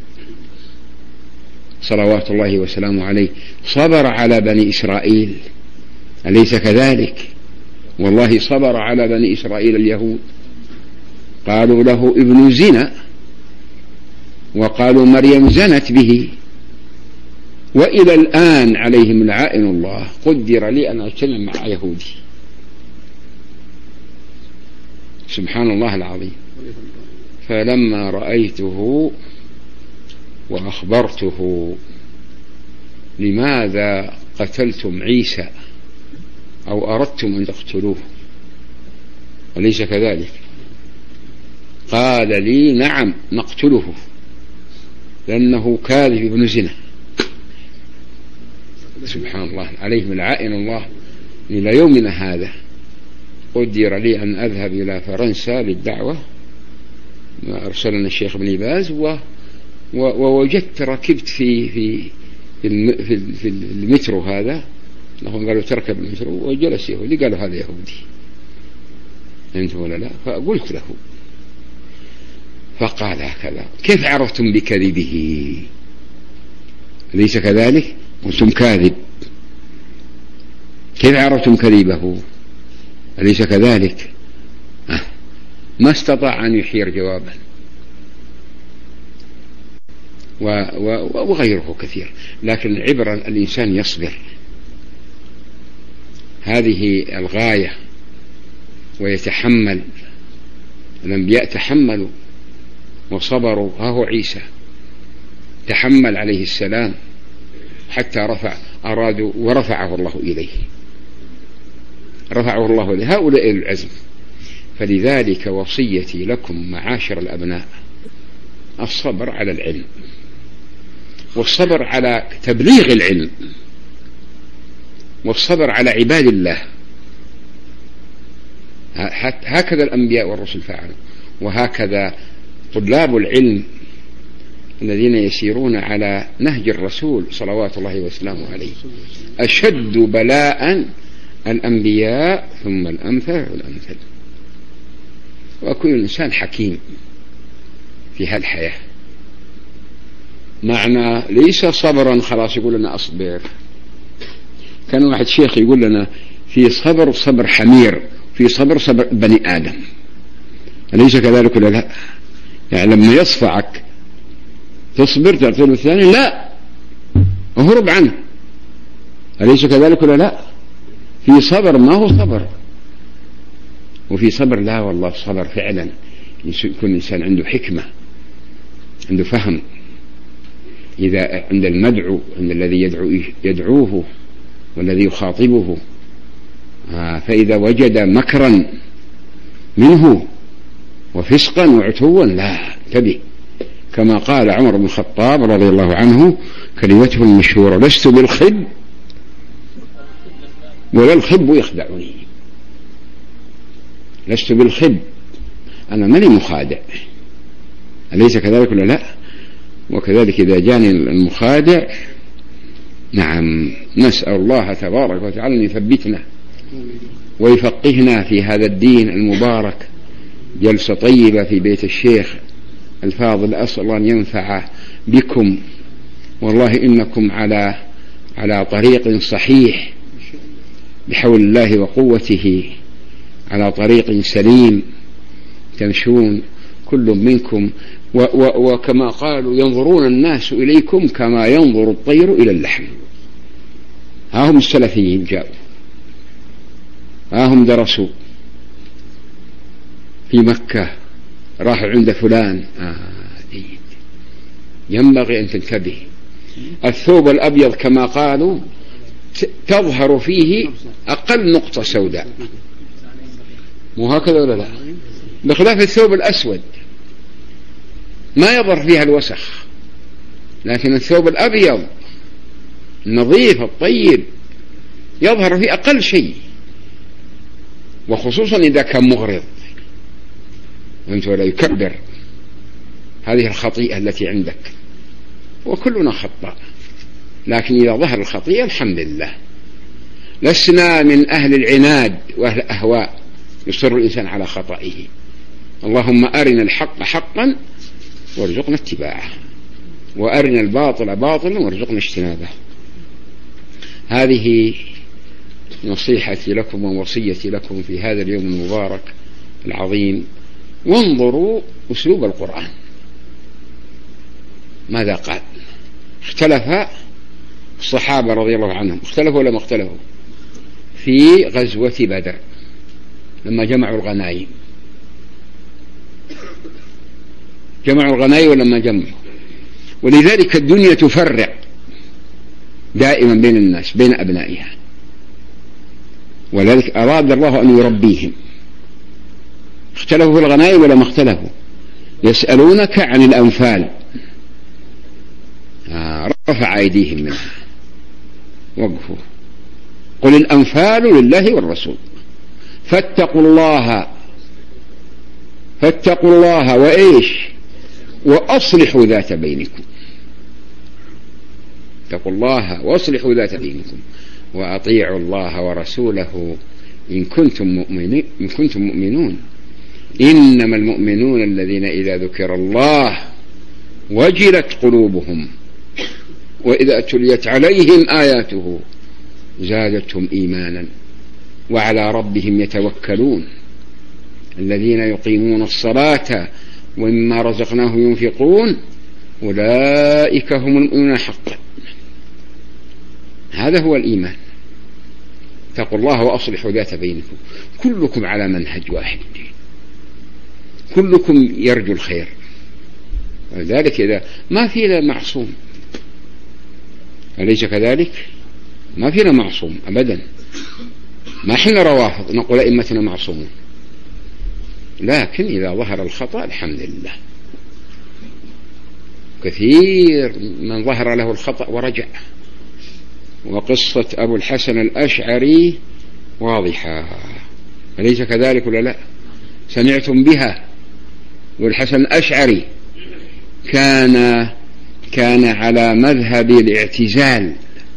[SPEAKER 2] صلوات الله وسلامه عليه صبر على بني إسرائيل، أليس كذلك؟ والله صبر على بني إسرائيل اليهود، قالوا له ابن زنا، وقالوا مريم زنت به، وإلى الآن عليهم لعائن الله قدر لي أن أجتمع مع يهودي. سبحان الله العظيم. فلما رأيته وأخبرته لماذا قتلتم عيسى أو أردتم أن تقتلوه أليس كذلك؟ قال لي نعم نقتله لأنه كاذب ابن زنا. سبحان الله، عليهم لعائن الله إلى يومنا هذا. قدر لي أن أذهب إلى فرنسا للدعوة، أرسلنا الشيخ ابن باز ووجدت ركبت في في في في المترو هذا، هم قالوا تركب المترو، وجلس يهودي قالوا هذا يهودي أنتم ولا لا؟ فقلت له، فقال هكذا: كيف عرفتم بكذبه؟ أليس كذلك؟ قلتم كاذب. كيف عرفتم كذبه؟ أليس كذلك؟ أه. ما استطاع أن يحير جوابا. وغيره كثير، لكن العبرة الإنسان يصبر، هذه الغاية، ويتحمل. الأنبياء تحملوا وصبروا. ها هو عيسى تحمل عليه السلام حتى رفع أرادوا ورفعه الله إليه، رفعه الله إليه. هؤلاء العزم. فلذلك وصيتي لكم معاشر الأبناء الصبر على العلم، والصبر على تبليغ العلم، والصبر على عباد الله. هكذا الأنبياء والرسل فعلوا، وهكذا طلاب العلم الذين يسيرون على نهج الرسول صلوات الله وسلامه عليه. أشد بلاء الأنبياء ثم الأمثل والأمثل. وكل إنسان حكيم في هالحياة. معنى ليس صبرا خلاص يقول لنا أصبر. كان واحد شيخ يقول لنا في صبر صبر حمير، في صبر صبر بني آدم. أليس كذلك ولا لا؟ يعني لما يصفعك تصبر تعطيه الثاني لا، اهرب عنه. أليس كذلك ولا لا؟ في صبر ما هو صبر، وفي صبر لا والله صبر فعلا. يكون الإنسان عنده حكمة، عنده فهم. إذا عند المدعو، عند الذي يدعو يدعوه والذي يخاطبه، فإذا وجد مكرا منه وفسقا وعتوا لا انتبه. كما قال عمر بن الخطاب رضي الله عنه كلمته المشهورة: لست بالخب ولا الخب يخدعني. لست بالخب، أنا ماني مخادع. أليس كذلك ولا لا؟ وكذلك إذا جاني المخادع، نعم، نسأل الله تبارك وتعالى أن يثبتنا ويفقهنا في هذا الدين المبارك. جلسة طيبة في بيت الشيخ الفاضل، أسأل الله أن ينفع بكم. والله إنكم على على طريق صحيح بحول الله وقوته، على طريق سليم تمشون كل منكم. و و وكما قالوا: ينظرون الناس إليكم كما ينظر الطير إلى اللحم. ها هم السلفيين جاءوا، ها هم درسوا في مكة، راحوا عند فلان. آه ينبغي أن تنتبه. الثوب الأبيض كما قالوا تظهر فيه أقل نقطة سوداء، مو هكذا ولا لا؟ بخلاف الثوب الأسود ما يظهر فيها الوسخ، لكن الثوب الأبيض النظيف الطيب يظهر فيه أقل شيء، وخصوصا إذا كان مغرض وأنت ولا يكبر. هذه الخطيئة التي عندك، وكلنا خطاء، لكن إذا ظهر الخطيئة الحمد لله. لسنا من أهل العناد وأهل الأهواء يصر الإنسان على خطئه. اللهم أرنا الحق حقا وارزقنا اتباعه، وأرنا الباطل باطلا وارزقنا اجتنابه. هذه نصيحتي لكم ووصيتي لكم في هذا اليوم المبارك العظيم. وانظروا أسلوب القرآن ماذا قال. اختلف الصحابة رضي الله عنهم، اختلفوا ولا ما اختلفوا في غزوة بدر لما جمعوا الغنائم؟ جمعوا الغنائم ولما جمعوا. ولذلك الدنيا تفرع دائما بين الناس، بين أبنائها، ولذلك أراد الله أن يربيهم. اختلفوا في الغنائم ولا ما اختلفوا؟ يسألونك عن الأنفال، آه رفع أيديهم منها، وقفوا. قل الأنفال لله والرسول فاتقوا الله، فاتقوا الله وإيش وأصلحوا ذات بينكم. اتقوا الله وأصلحوا ذات بينكم وأطيعوا الله ورسوله إن كنتم مؤمنين إن كنتم مؤمنون إنما المؤمنون الذين إذا ذكر الله وجلت قلوبهم وإذا تليت عليهم آياته زادتهم إيمانا وعلى ربهم يتوكلون الذين يقيمون الصلاة ومما رزقناهم ينفقون أولئك هم المؤمنون حقا. هذا هو الإيمان. اتقوا الله وأصلحوا ذات بينكم. كلكم على منهج واحد، كلكم يرجو الخير، ولذلك إذا ما فينا معصوم، أليس كذلك؟ ما فينا معصوم أبدا. ما احنا روافض نقول أئمتنا معصومون، لكن إذا ظهر الخطأ الحمد لله. كثير من ظهر له الخطأ ورجع، وقصة أبو الحسن الأشعري واضحة، أليس كذلك ولا لا؟ سمعتم بها. والحسن الأشعري كان كان على مذهب الاعتزال،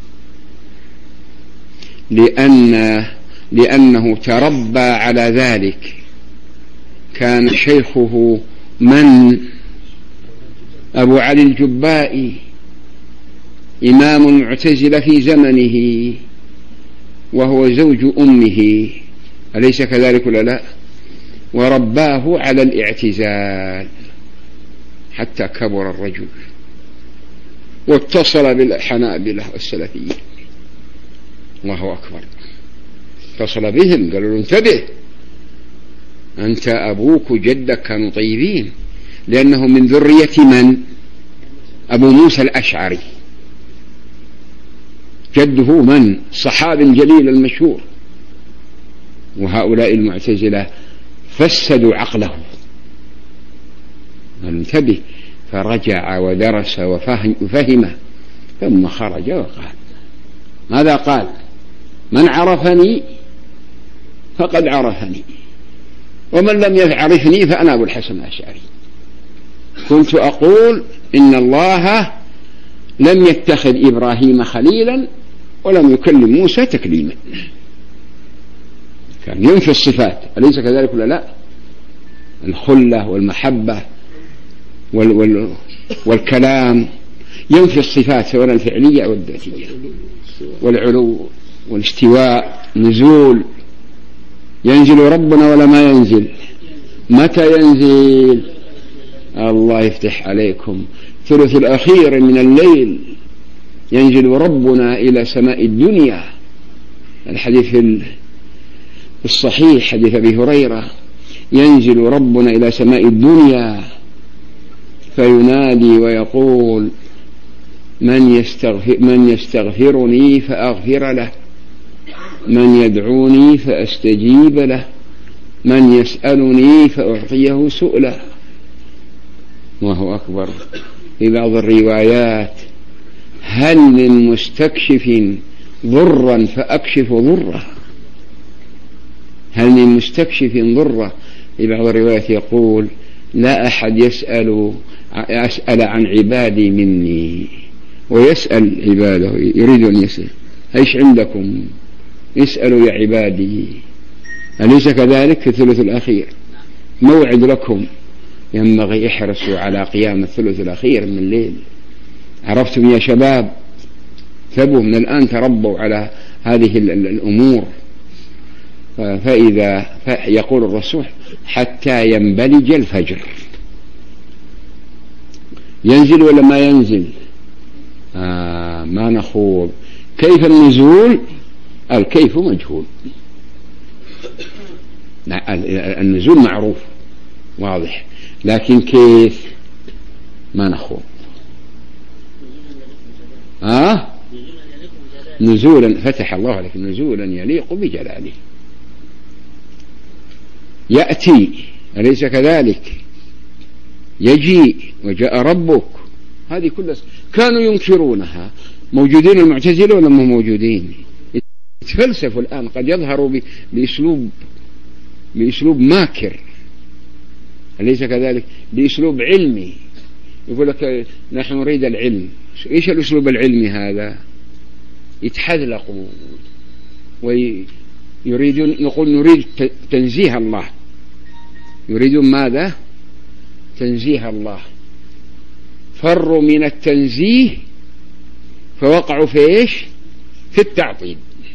[SPEAKER 2] لأن لأنه تربى على ذلك. كان شيخه من أبو علي الجبائي إمام المعتزلة في زمنه، وهو زوج أمه، أليس كذلك ولا لا؟ ورباه على الاعتزال حتى كبر الرجل واتصل بالحنابلة والسلفيين. الله أكبر. اتصل بهم قالوا له انتبه، أنت أبوك وجدك كانوا طيبين، لأنه من ذرية من؟ أبو موسى الأشعري، جده من؟ صحابي الجليل المشهور. وهؤلاء المعتزلة فسدوا عقله. انتبه. فرجع ودرس وفهم, وفهم ثم خرج وقال ماذا قال؟ من عرفني فقد عرفني، ومن لم يعرفني فأنا أبو الحسن الأشعري. كنت أقول إن الله لم يتخذ إبراهيم خليلا ولم يكلم موسى تكليما. كان ينفي الصفات، أليس كذلك ولا لا؟ الخلة والمحبة وال وال والكلام، ينفي الصفات سواء الفعلية أو الذاتية، والعلو والاستواء، نزول. ينزل ربنا ولا ما ينزل؟ متى ينزل؟ الله يفتح عليكم، ثلث الأخير من الليل ينزل ربنا إلى سماء الدنيا. الحديث الصحيح حديث أبي هريرة، ينزل ربنا إلى سماء الدنيا فينادي ويقول من يستغفر من يستغفرني فأغفر له، من يدعوني فأستجيب له، من يسألني فأعطيه سؤله. الله أكبر. في بعض الروايات هل من مستكشف ضرا فأكشف ضره، هل من مستكشف ضره. في بعض الروايات يقول لا أحد يسأل يسأل عن عبادي مني، ويسأل عباده، يريد أن يسأل ايش عندكم؟ اسألوا يا عبادي. أليس كذلك؟ في الثلث الأخير موعد لكم، ينبغي احرصوا على قيام الثلث الأخير من الليل. عرفتم يا شباب؟ ثبوا من الآن، تربوا على هذه الأمور. فإذا يقول الرسول حتى ينبلج الفجر. ينزل ولا ما ينزل؟ آه ما نخوض. كيف النزول؟ الكيف مجهول. النزول معروف واضح، لكن كيف ما نخوض. آه نزولا، فتح الله عليك، نزولا يليق بجلاله. يأتي، أليس كذلك؟ يجيء، وجاء ربك. هذه كلها كانوا ينكرونها. موجودين المعتزلة ولا هم موجودين؟ يتفلسفوا الآن، قد يظهروا بأسلوب بأسلوب ماكر، أليس كذلك؟ بأسلوب علمي يقول لك نحن نريد العلم. إيش الأسلوب العلمي هذا؟ يتحذلقوا ويريدون، نقول نريد تنزيه الله، يريدون ماذا؟ تنزيه الله. فروا من التنزيه فوقعوا في إيش؟ في التعطيل.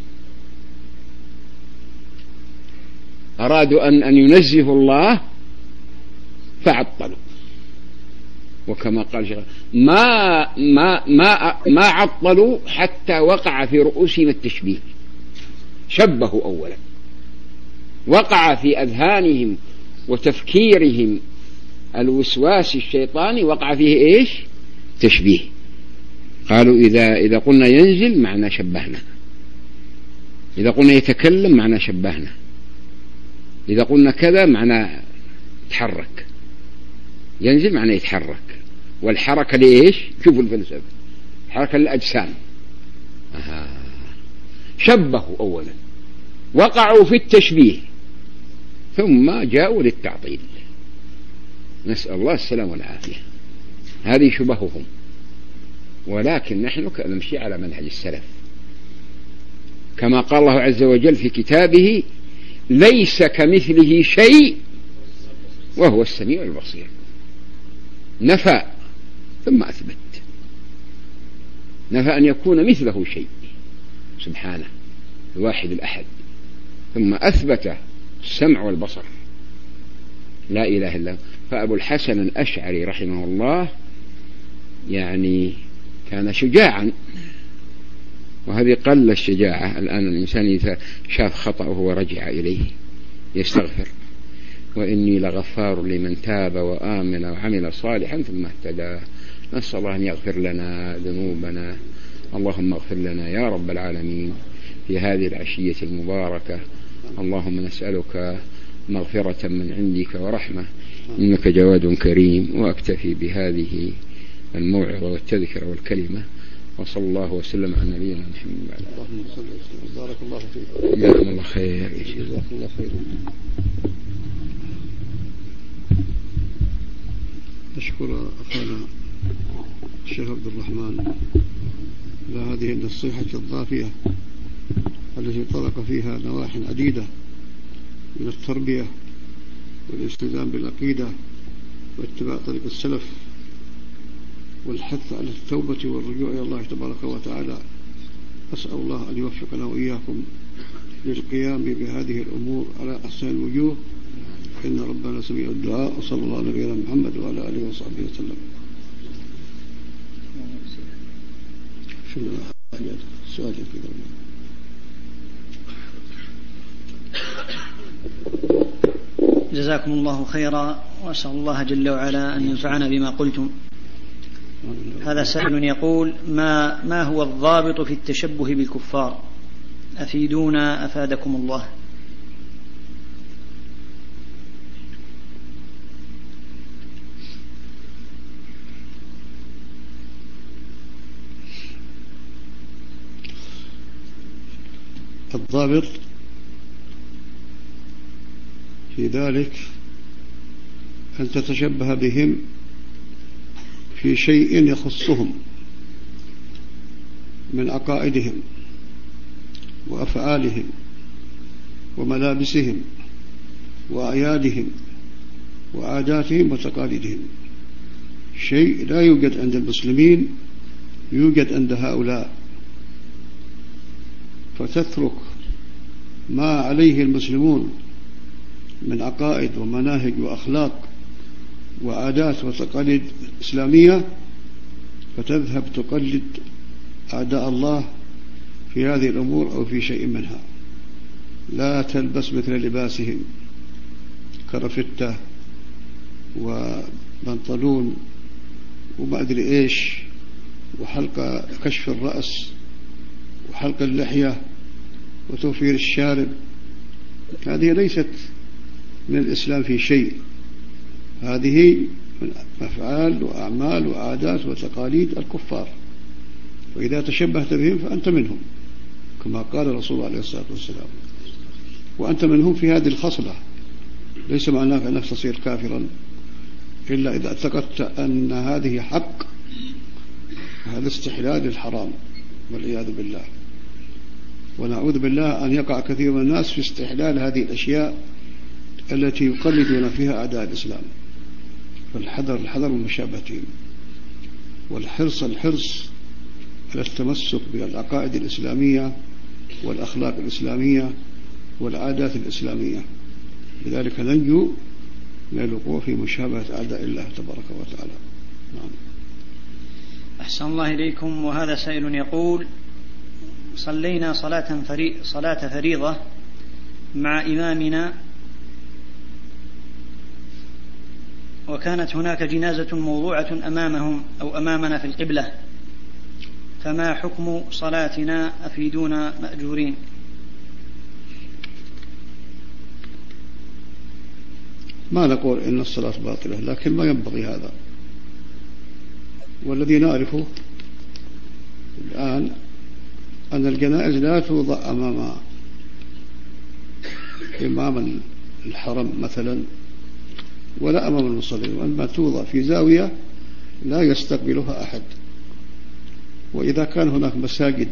[SPEAKER 2] أرادوا أن أن ينزهوا الله فعطلوا. وكما قال شيخ ما ما ما ما عطلوا حتى وقع في رؤوسهم التشبيه. شبهوا أولا، وقع في أذهانهم وتفكيرهم الوسواس الشيطاني، وقع فيه إيش؟ تشبيه. قالوا إذا إذا قلنا ينزل معنى شبهنا، إذا قلنا يتكلم معنى شبهنا، إذا قلنا كذا معنى يتحرك. ينزل معنى يتحرك، والحركة لإيش؟ شوفوا الفلسفة، حركة للأجسام. آه. شبهوا أولا، وقعوا في التشبيه، ثم جاءوا للتعطيل. نسأل الله السلام والعافية. هذه شبههم. ولكن نحن نمشي على منهج السلف، كما قال الله عز وجل في كتابه: ليس كمثله شيء وهو السميع البصير. نفى ثم أثبت، نفى أن يكون مثله شيء سبحانه الواحد الأحد، ثم أثبت السمع والبصر، لا إله إلا هو. فأبو الحسن الأشعري رحمه الله يعني كان شجاعا، وهذه قل الشجاعة الآن. الإنسان إذا شاف خطأه ورجع إليه يستغفر: وإني لغفار لمن تاب وآمن وعمل صالحا ثم اهتدى. نسأل الله أن يغفر لنا ذنوبنا. اللهم اغفر لنا يا رب العالمين في هذه العشية المباركة. اللهم نسألك مغفرة من عندك ورحمة، إنك جواد كريم. وأكتفي بهذه الموعظة والتذكرة والكلمة، وصلى الله وسلم على نبينا محمد.
[SPEAKER 1] اللهم صل وسلم. بارك الله فيك.
[SPEAKER 2] جزاكم الله خير.
[SPEAKER 1] جزاكم الله خير. أشكر أخانا الشيخ عبد الرحمن على هذه النصيحة الضافية التي طرق فيها نواحي عديدة من التربية والالتزام بالعقيدة واتباع طريق السلف والحث على التوبة والرجوع إلى الله تبارك وتعالى. أسأل الله أن يوفقنا وإياكم للقيام بهذه الأمور على أحسن الوجوه، إن ربنا سميع الدعاء. وصلى الله على نبينا محمد وعلى آله وصحبه وسلم. شو السؤال كذا؟
[SPEAKER 3] جزاكم الله خيرا، وأسأل الله جل وعلا أن ينفعنا بما قلتم. هذا سائل يقول: ما ما هو الضابط في التشبه بالكفار؟ أفيدونا أفادكم الله.
[SPEAKER 1] الضابط في ذلك أن تتشبه بهم في شيء يخصهم من عقائدهم وأفعالهم وملابسهم وأعيادهم وعاداتهم وتقاليدهم. شيء لا يوجد عند المسلمين يوجد عند هؤلاء، فتترك ما عليه المسلمون من عقائد ومناهج وأخلاق وعادات وتقاليد إسلامية، فتذهب تقلد أعداء الله في هذه الأمور أو في شيء منها. لا تلبس مثل لباسهم، كرفتة وبنطلون وما أدري إيش، وحلقة كشف الرأس وحلق اللحية وتوفير الشارب. هذه ليست من الإسلام في شيء، هذه من أفعال وأعمال وعادات وتقاليد الكفار، وإذا تشبهت بهم فأنت منهم، كما قال الرسول عليه الصلاة والسلام. وأنت منهم في هذه الخصلة، ليس معناك أنك تصير كافرا إلا إذا اعتقدت أن هذه حق، هذا استحلال الحرام والعياذ بالله. ونعوذ بالله أن يقع كثير من الناس في استحلال هذه الأشياء التي يقلدون فيها أعداء الإسلام. فالحذر الحذر من المشابهتين، والحرص الحرص على التمسك بالعقائد الإسلامية والأخلاق الإسلامية والعادات الإسلامية، بذلك ننجو من الوقوع في مشابهة أعداء الله تبارك وتعالى. نعم.
[SPEAKER 3] أحسن الله إليكم. وهذا سائل يقول: صلينا صلاة, فري... صلاة فريضة مع إمامنا، وكانت هناك جنازة موضوعة أمامهم أو أمامنا في القبلة، فما حكم صلاتنا؟ أفيدونا مأجورين.
[SPEAKER 1] ما نقول إن الصلاة باطلة، لكن ما ينبغي هذا. والذي نعرفه الآن أن الجنائز لا توضع أمام إمام الحرم مثلا ولا أمام المصلين، وأنما توضع في زاوية لا يستقبلها أحد. وإذا كان هناك مساجد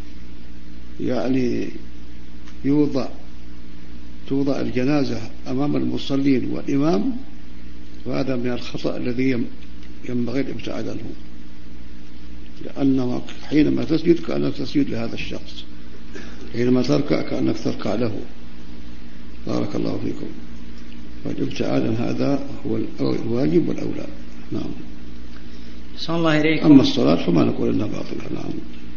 [SPEAKER 1] يعني يوضع توضع الجنازة أمام المصلين والإمام، وهذا من الخطأ الذي ينبغي الابتعاد عنه، لأن حينما تسجد كأنك تسجد لهذا الشخص، حينما تركع كأنك تركع له. بارك الله فيكم. والابتعاد عن هذا هو الواجب والأولى. نعم.
[SPEAKER 3] صلى الله إليكم.
[SPEAKER 1] أما الصلاة فما نقول إنها باطلة. نعم.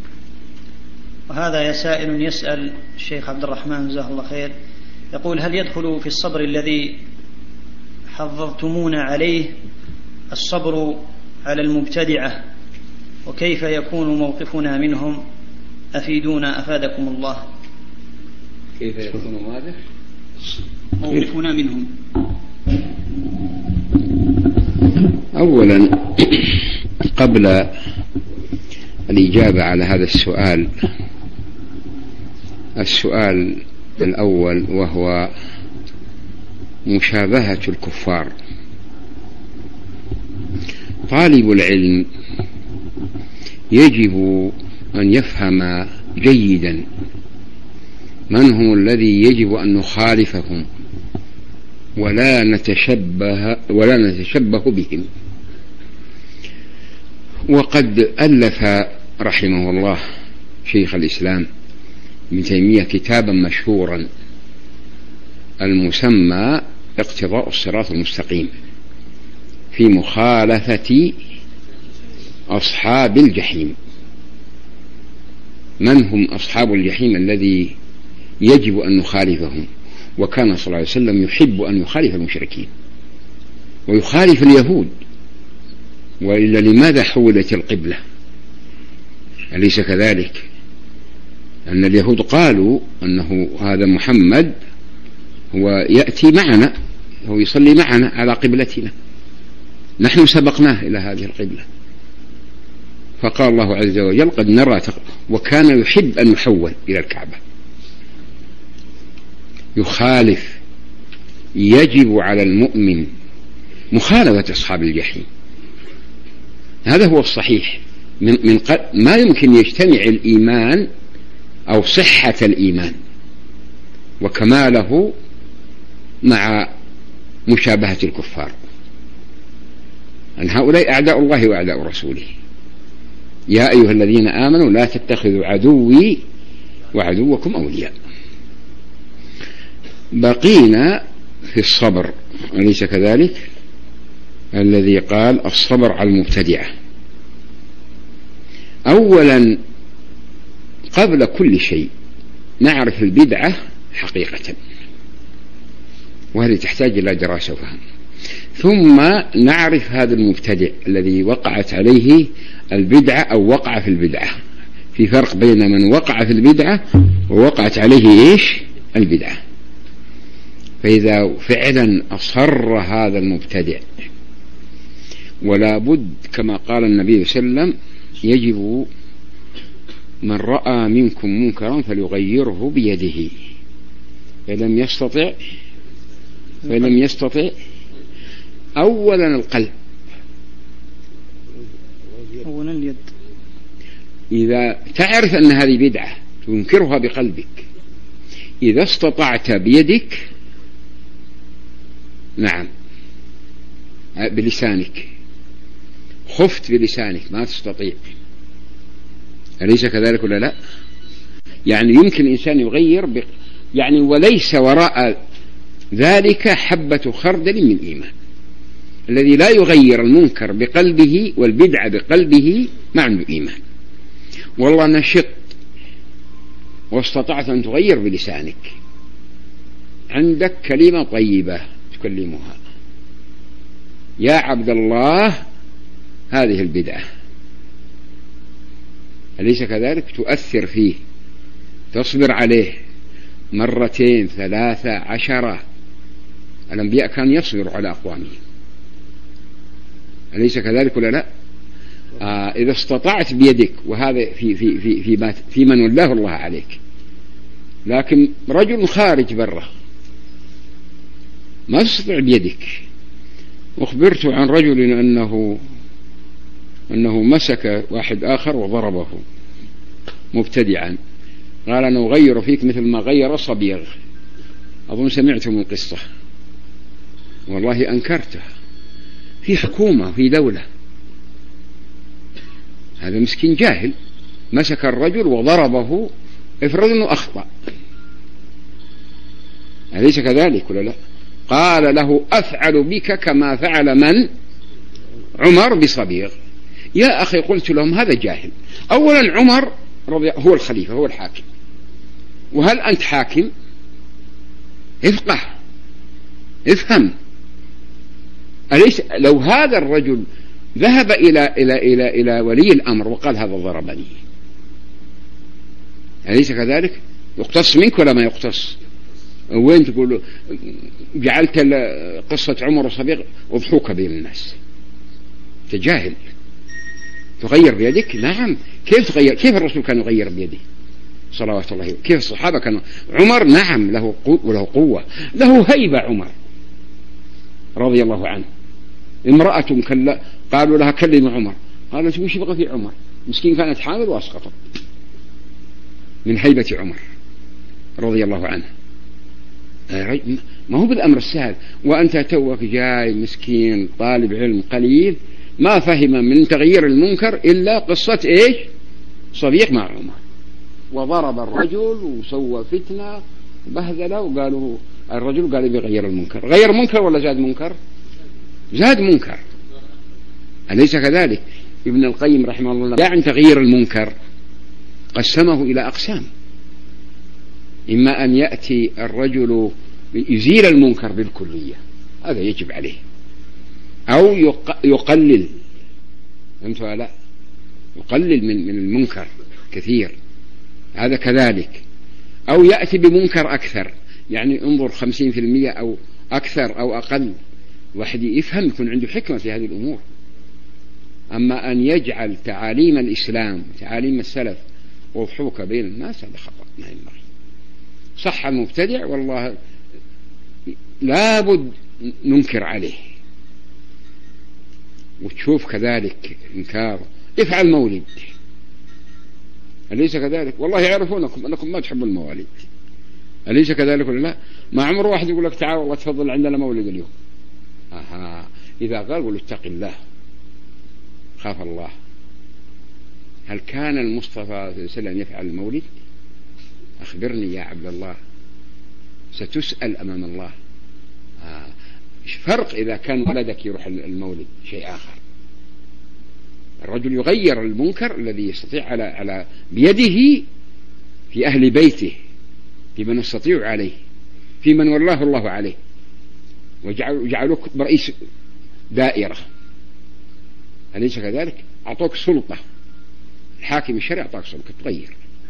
[SPEAKER 3] وهذا يسائل يسأل الشيخ عبد الرحمن جزاه الله خير، يقول: هل يدخل في الصبر الذي حضرتمونا عليه الصبر على المبتدعة؟ وكيف يكون موقفنا منهم؟ أفيدونا أفادكم الله.
[SPEAKER 2] كيف يكون ماذا؟
[SPEAKER 3] موقفنا منهم.
[SPEAKER 2] أولا قبل الإجابة على هذا السؤال، السؤال الأول وهو مشابهة الكفار، طالب العلم يجب أن يفهم جيدا من هم الذي يجب أن نخالفهم ولا نتشبه ولا نتشبه بهم. وقد ألف رحمه الله شيخ الإسلام ابن تيمية كتابا مشهورا المسمى اقتضاء الصراط المستقيم في مخالفة أصحاب الجحيم. من هم أصحاب الجحيم الذي يجب أن نخالفهم؟ وكان صلى الله عليه وسلم يحب أن يخالف المشركين ويخالف اليهود، وإلا لماذا حولت القبلة؟ أليس كذلك؟ أن اليهود قالوا أنه هذا محمد هو يأتي معنا، هو يصلي معنا على قبلتنا، نحن سبقناه إلى هذه القبلة. فقال الله عز وجل: قد نرى تق... وكان يحب أن يحول إلى الكعبة. يخالف، يجب على المؤمن مخالفة أصحاب الجحيم، هذا هو الصحيح. من, من قل... ما يمكن يجتمع الإيمان أو صحة الإيمان وكماله مع مشابهة الكفار. أن هؤلاء أعداء الله وأعداء رسوله. يا أيها الذين آمنوا لا تتخذوا عدوي وعدوكم أولياء. بقينا في الصبر، أليس كذلك؟ الذي قال الصبر على المبتدعة. أولا قبل كل شيء نعرف البدعة حقيقة، وهذه تحتاج إلى دراسة وفهم. ثم نعرف هذا المبتدع الذي وقعت عليه البدعة أو وقع في البدعة. في فرق بين من وقع في البدعة ووقعت عليه إيش؟ البدعة. فإذا فعلا أصر هذا المبتدع، ولا بد كما قال النبي صلى الله عليه وسلم: يجب من رأى منكم منكرا فليغيره فلم يستطع فلم يستطع أولا القلب،
[SPEAKER 3] أولا اليد.
[SPEAKER 2] إذا تعرف أن هذه بدعة تنكرها بقلبك، إذا استطعت بيدك نعم بلسانك، خفت بلسانك ما تستطيع، أليس كذلك ولا لا؟ يعني يمكن الإنسان يغير ب... يعني وليس وراء ذلك حبة خردل من إيمان. الذي لا يغير المنكر بقلبه والبدعة بقلبه ما عنده إيمان. والله نشط واستطعت أن تغير بلسانك، عندك كلمة طيبة تكلمها، يا عبد الله هذه البدعة، أليس كذلك؟ تؤثر فيه، تصبر عليه مرتين ثلاثة عشرة. الأنبياء كانوا يصبروا على أقوامهم، أليس كذلك ولا لا؟ آه إذا استطعت بيدك، وهذا في في في في, في من ولاه الله عليك. لكن رجل خارج برا ما تستطيع بيدك. أخبرت عن رجل أنه أنه مسك واحد آخر وضربه مبتدعا، قال أنا أغير فيك مثل ما غير صبيغ. أظن سمعتم من قصة، والله أنكرتها. في حكومة في دولة، هذا مسكين جاهل مسك الرجل وضربه، افرض أنه أخطأ، أليس كذلك ولا لا؟ قال له أفعل بك كما فعل من؟ عمر بصبيغ. يا أخي قلت لهم هذا جاهل. أولا عمر رضي هو الخليفة هو الحاكم، وهل أنت حاكم؟ افقه افهم. أليس لو هذا الرجل ذهب إلى إلى إلى إلى ولي الأمر وقال هذا ضربني، أليس كذلك؟ يقتص منك ولا ما يقتص؟ وين تقول جعلت قصة عمر وصبيغ وضحوك بين الناس؟ تجاهل. تغير بيدك؟ نعم. كيف تغير؟ كيف الرسول كان يغير بيده صلوات الله؟ كيف الصحابة كانوا؟ عمر نعم له قوة، له قوة، له هيبة. عمر رضي الله عنه، امرأة كلا قالوا لها كلم عمر، قالت وش يبغى في عمر؟ مسكين كانت حامل واسقطت من هيبة عمر رضي الله عنه. ما هو بالأمر السهل. وأنت توك جاي مسكين طالب علم قليل ما فهم من تغيير المنكر إلا قصة إيش؟ صبيغ مع عمر، وضرب الرجل وسوى فتنة وبهذله، وقالوا الرجل قال بيغير المنكر. غير منكر ولا زاد منكر؟ زاد منكر، أليس كذلك؟ ابن القيم رحمه الله لا عن تغيير المنكر قسمه إلى أقسام. إما أن يأتي الرجل يزيل المنكر بالكلية، هذا يجب عليه، أو يقلل، فهمت ولا لا؟ يقلل من من المنكر كثير، هذا كذلك. أو يأتي بمنكر أكثر، يعني انظر خمسين في المئة أو أكثر أو أقل. واحد يفهم يكون عنده حكمة في هذه الأمور. أما أن يجعل تعاليم الإسلام تعاليم السلف وضحوك بين الناس هذا خطأ ما ينبغي. صح المبتدع والله لابد ننكر عليه، وتشوف كذلك إنكار. افعل مولد، أليس كذلك؟ والله يعرفونكم أنكم ما تحبوا الموالد، أليس كذلك ولا لا؟ ما عمر واحد يقول لك تعال والله تفضل عندنا مولد اليوم. أها. إذا قال قل اتق الله خاف الله. هل كان المصطفى صلى الله عليه وسلم يفعل المولد؟ أخبرني يا عبد الله، ستسأل أمام الله. آه. فرق إذا كان ولدك يروح المولد شيء آخر. الرجل يغير المنكر الذي يستطيع على على بيده في أهل بيته، في من يستطيع عليه، في من ولاه الله عليه، وجعلوك برئيس دائرة، أليس كذلك؟ أعطوك سلطة، الحاكم الشرعي أعطاك سلطة تغير،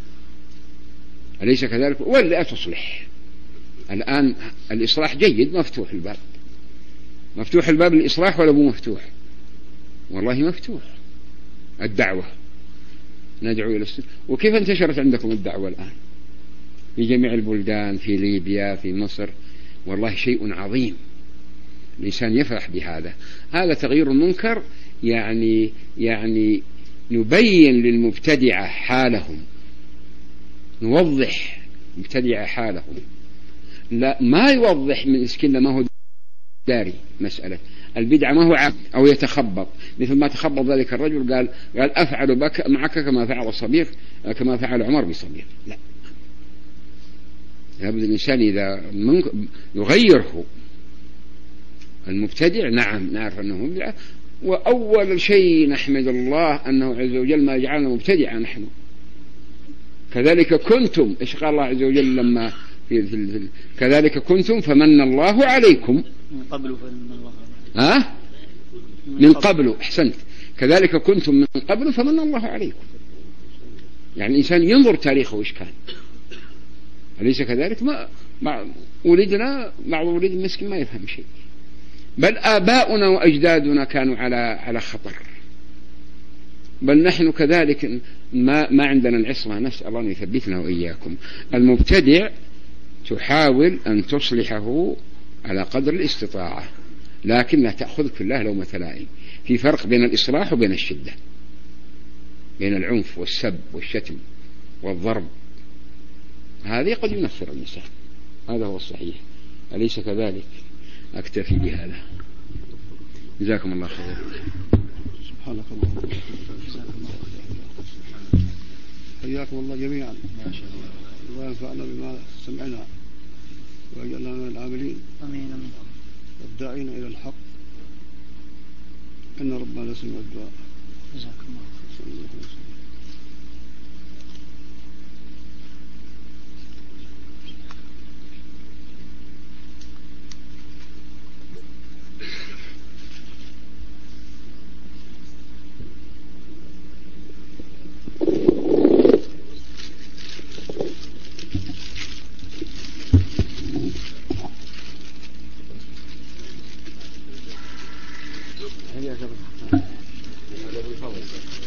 [SPEAKER 2] أليس كذلك؟ ولا تصلح. الآن الإصلاح جيد، مفتوح الباب، مفتوح الباب للإصلاح ولا مو مفتوح؟ والله مفتوح. الدعوة ندعو إلى السنة. وكيف انتشرت عندكم الدعوة الآن في جميع البلدان، في ليبيا، في مصر، والله شيء عظيم. الإنسان يفرح بهذا. هذا تغيير المنكر، يعني يعني نبين للمبتدعة حالهم، نوضح مبتدعة حالهم، لا ما يوضح من إسكنة ما هو داري مسألة البدعة ما هو عبد أو يتخبط، مثل ما تخبط ذلك الرجل قال قال أفعل بك معك كما فعل الصبيغ كما فعل عمر بصبيغ. لا، لابد الإنسان إذا يغيره المبتدع نعم نعرف أنه مبتدع، وأول شيء نحمد الله أنه عز وجل ما جعلنا مبتدعا نحن. كذلك كنتم، إيش قال الله عز وجل لما في, في, في كذلك كنتم فمن الله عليكم
[SPEAKER 3] من قبل فمن الله
[SPEAKER 2] ها من, من قبل. قبل أحسنت، كذلك كنتم من قبل فمن الله عليكم. يعني الإنسان ينظر تاريخه إيش كان، أليس كذلك؟ ما مع ولدنا مع ولد مسكين ما يفهم شيء، بل آباؤنا وأجدادنا كانوا على على خطر، بل نحن كذلك ما ما عندنا العصمة. نسأل الله أن يثبتنا وإياكم. المبتدع تحاول أن تصلحه على قدر الاستطاعة، لكن لا تأخذ كلها لومة لائم. في فرق بين الإصلاح وبين الشدة، بين العنف والسب والشتم والضرب، هذه قد ينفر الإنسان، هذا هو الصحيح، أليس كذلك؟ أكتفي بهذا، جزاكم الله خير.
[SPEAKER 1] سبحانك اللهم وبحمدك، حياكم الله جميعا، ما شاء الله، الله ينفعنا بما سمعنا ويجعلنا من العاملين
[SPEAKER 3] آمين
[SPEAKER 1] والداعين إلى الحق، إن ربنا سمع الدعاء.
[SPEAKER 3] جزاكم الله خير.
[SPEAKER 2] هل يا شباب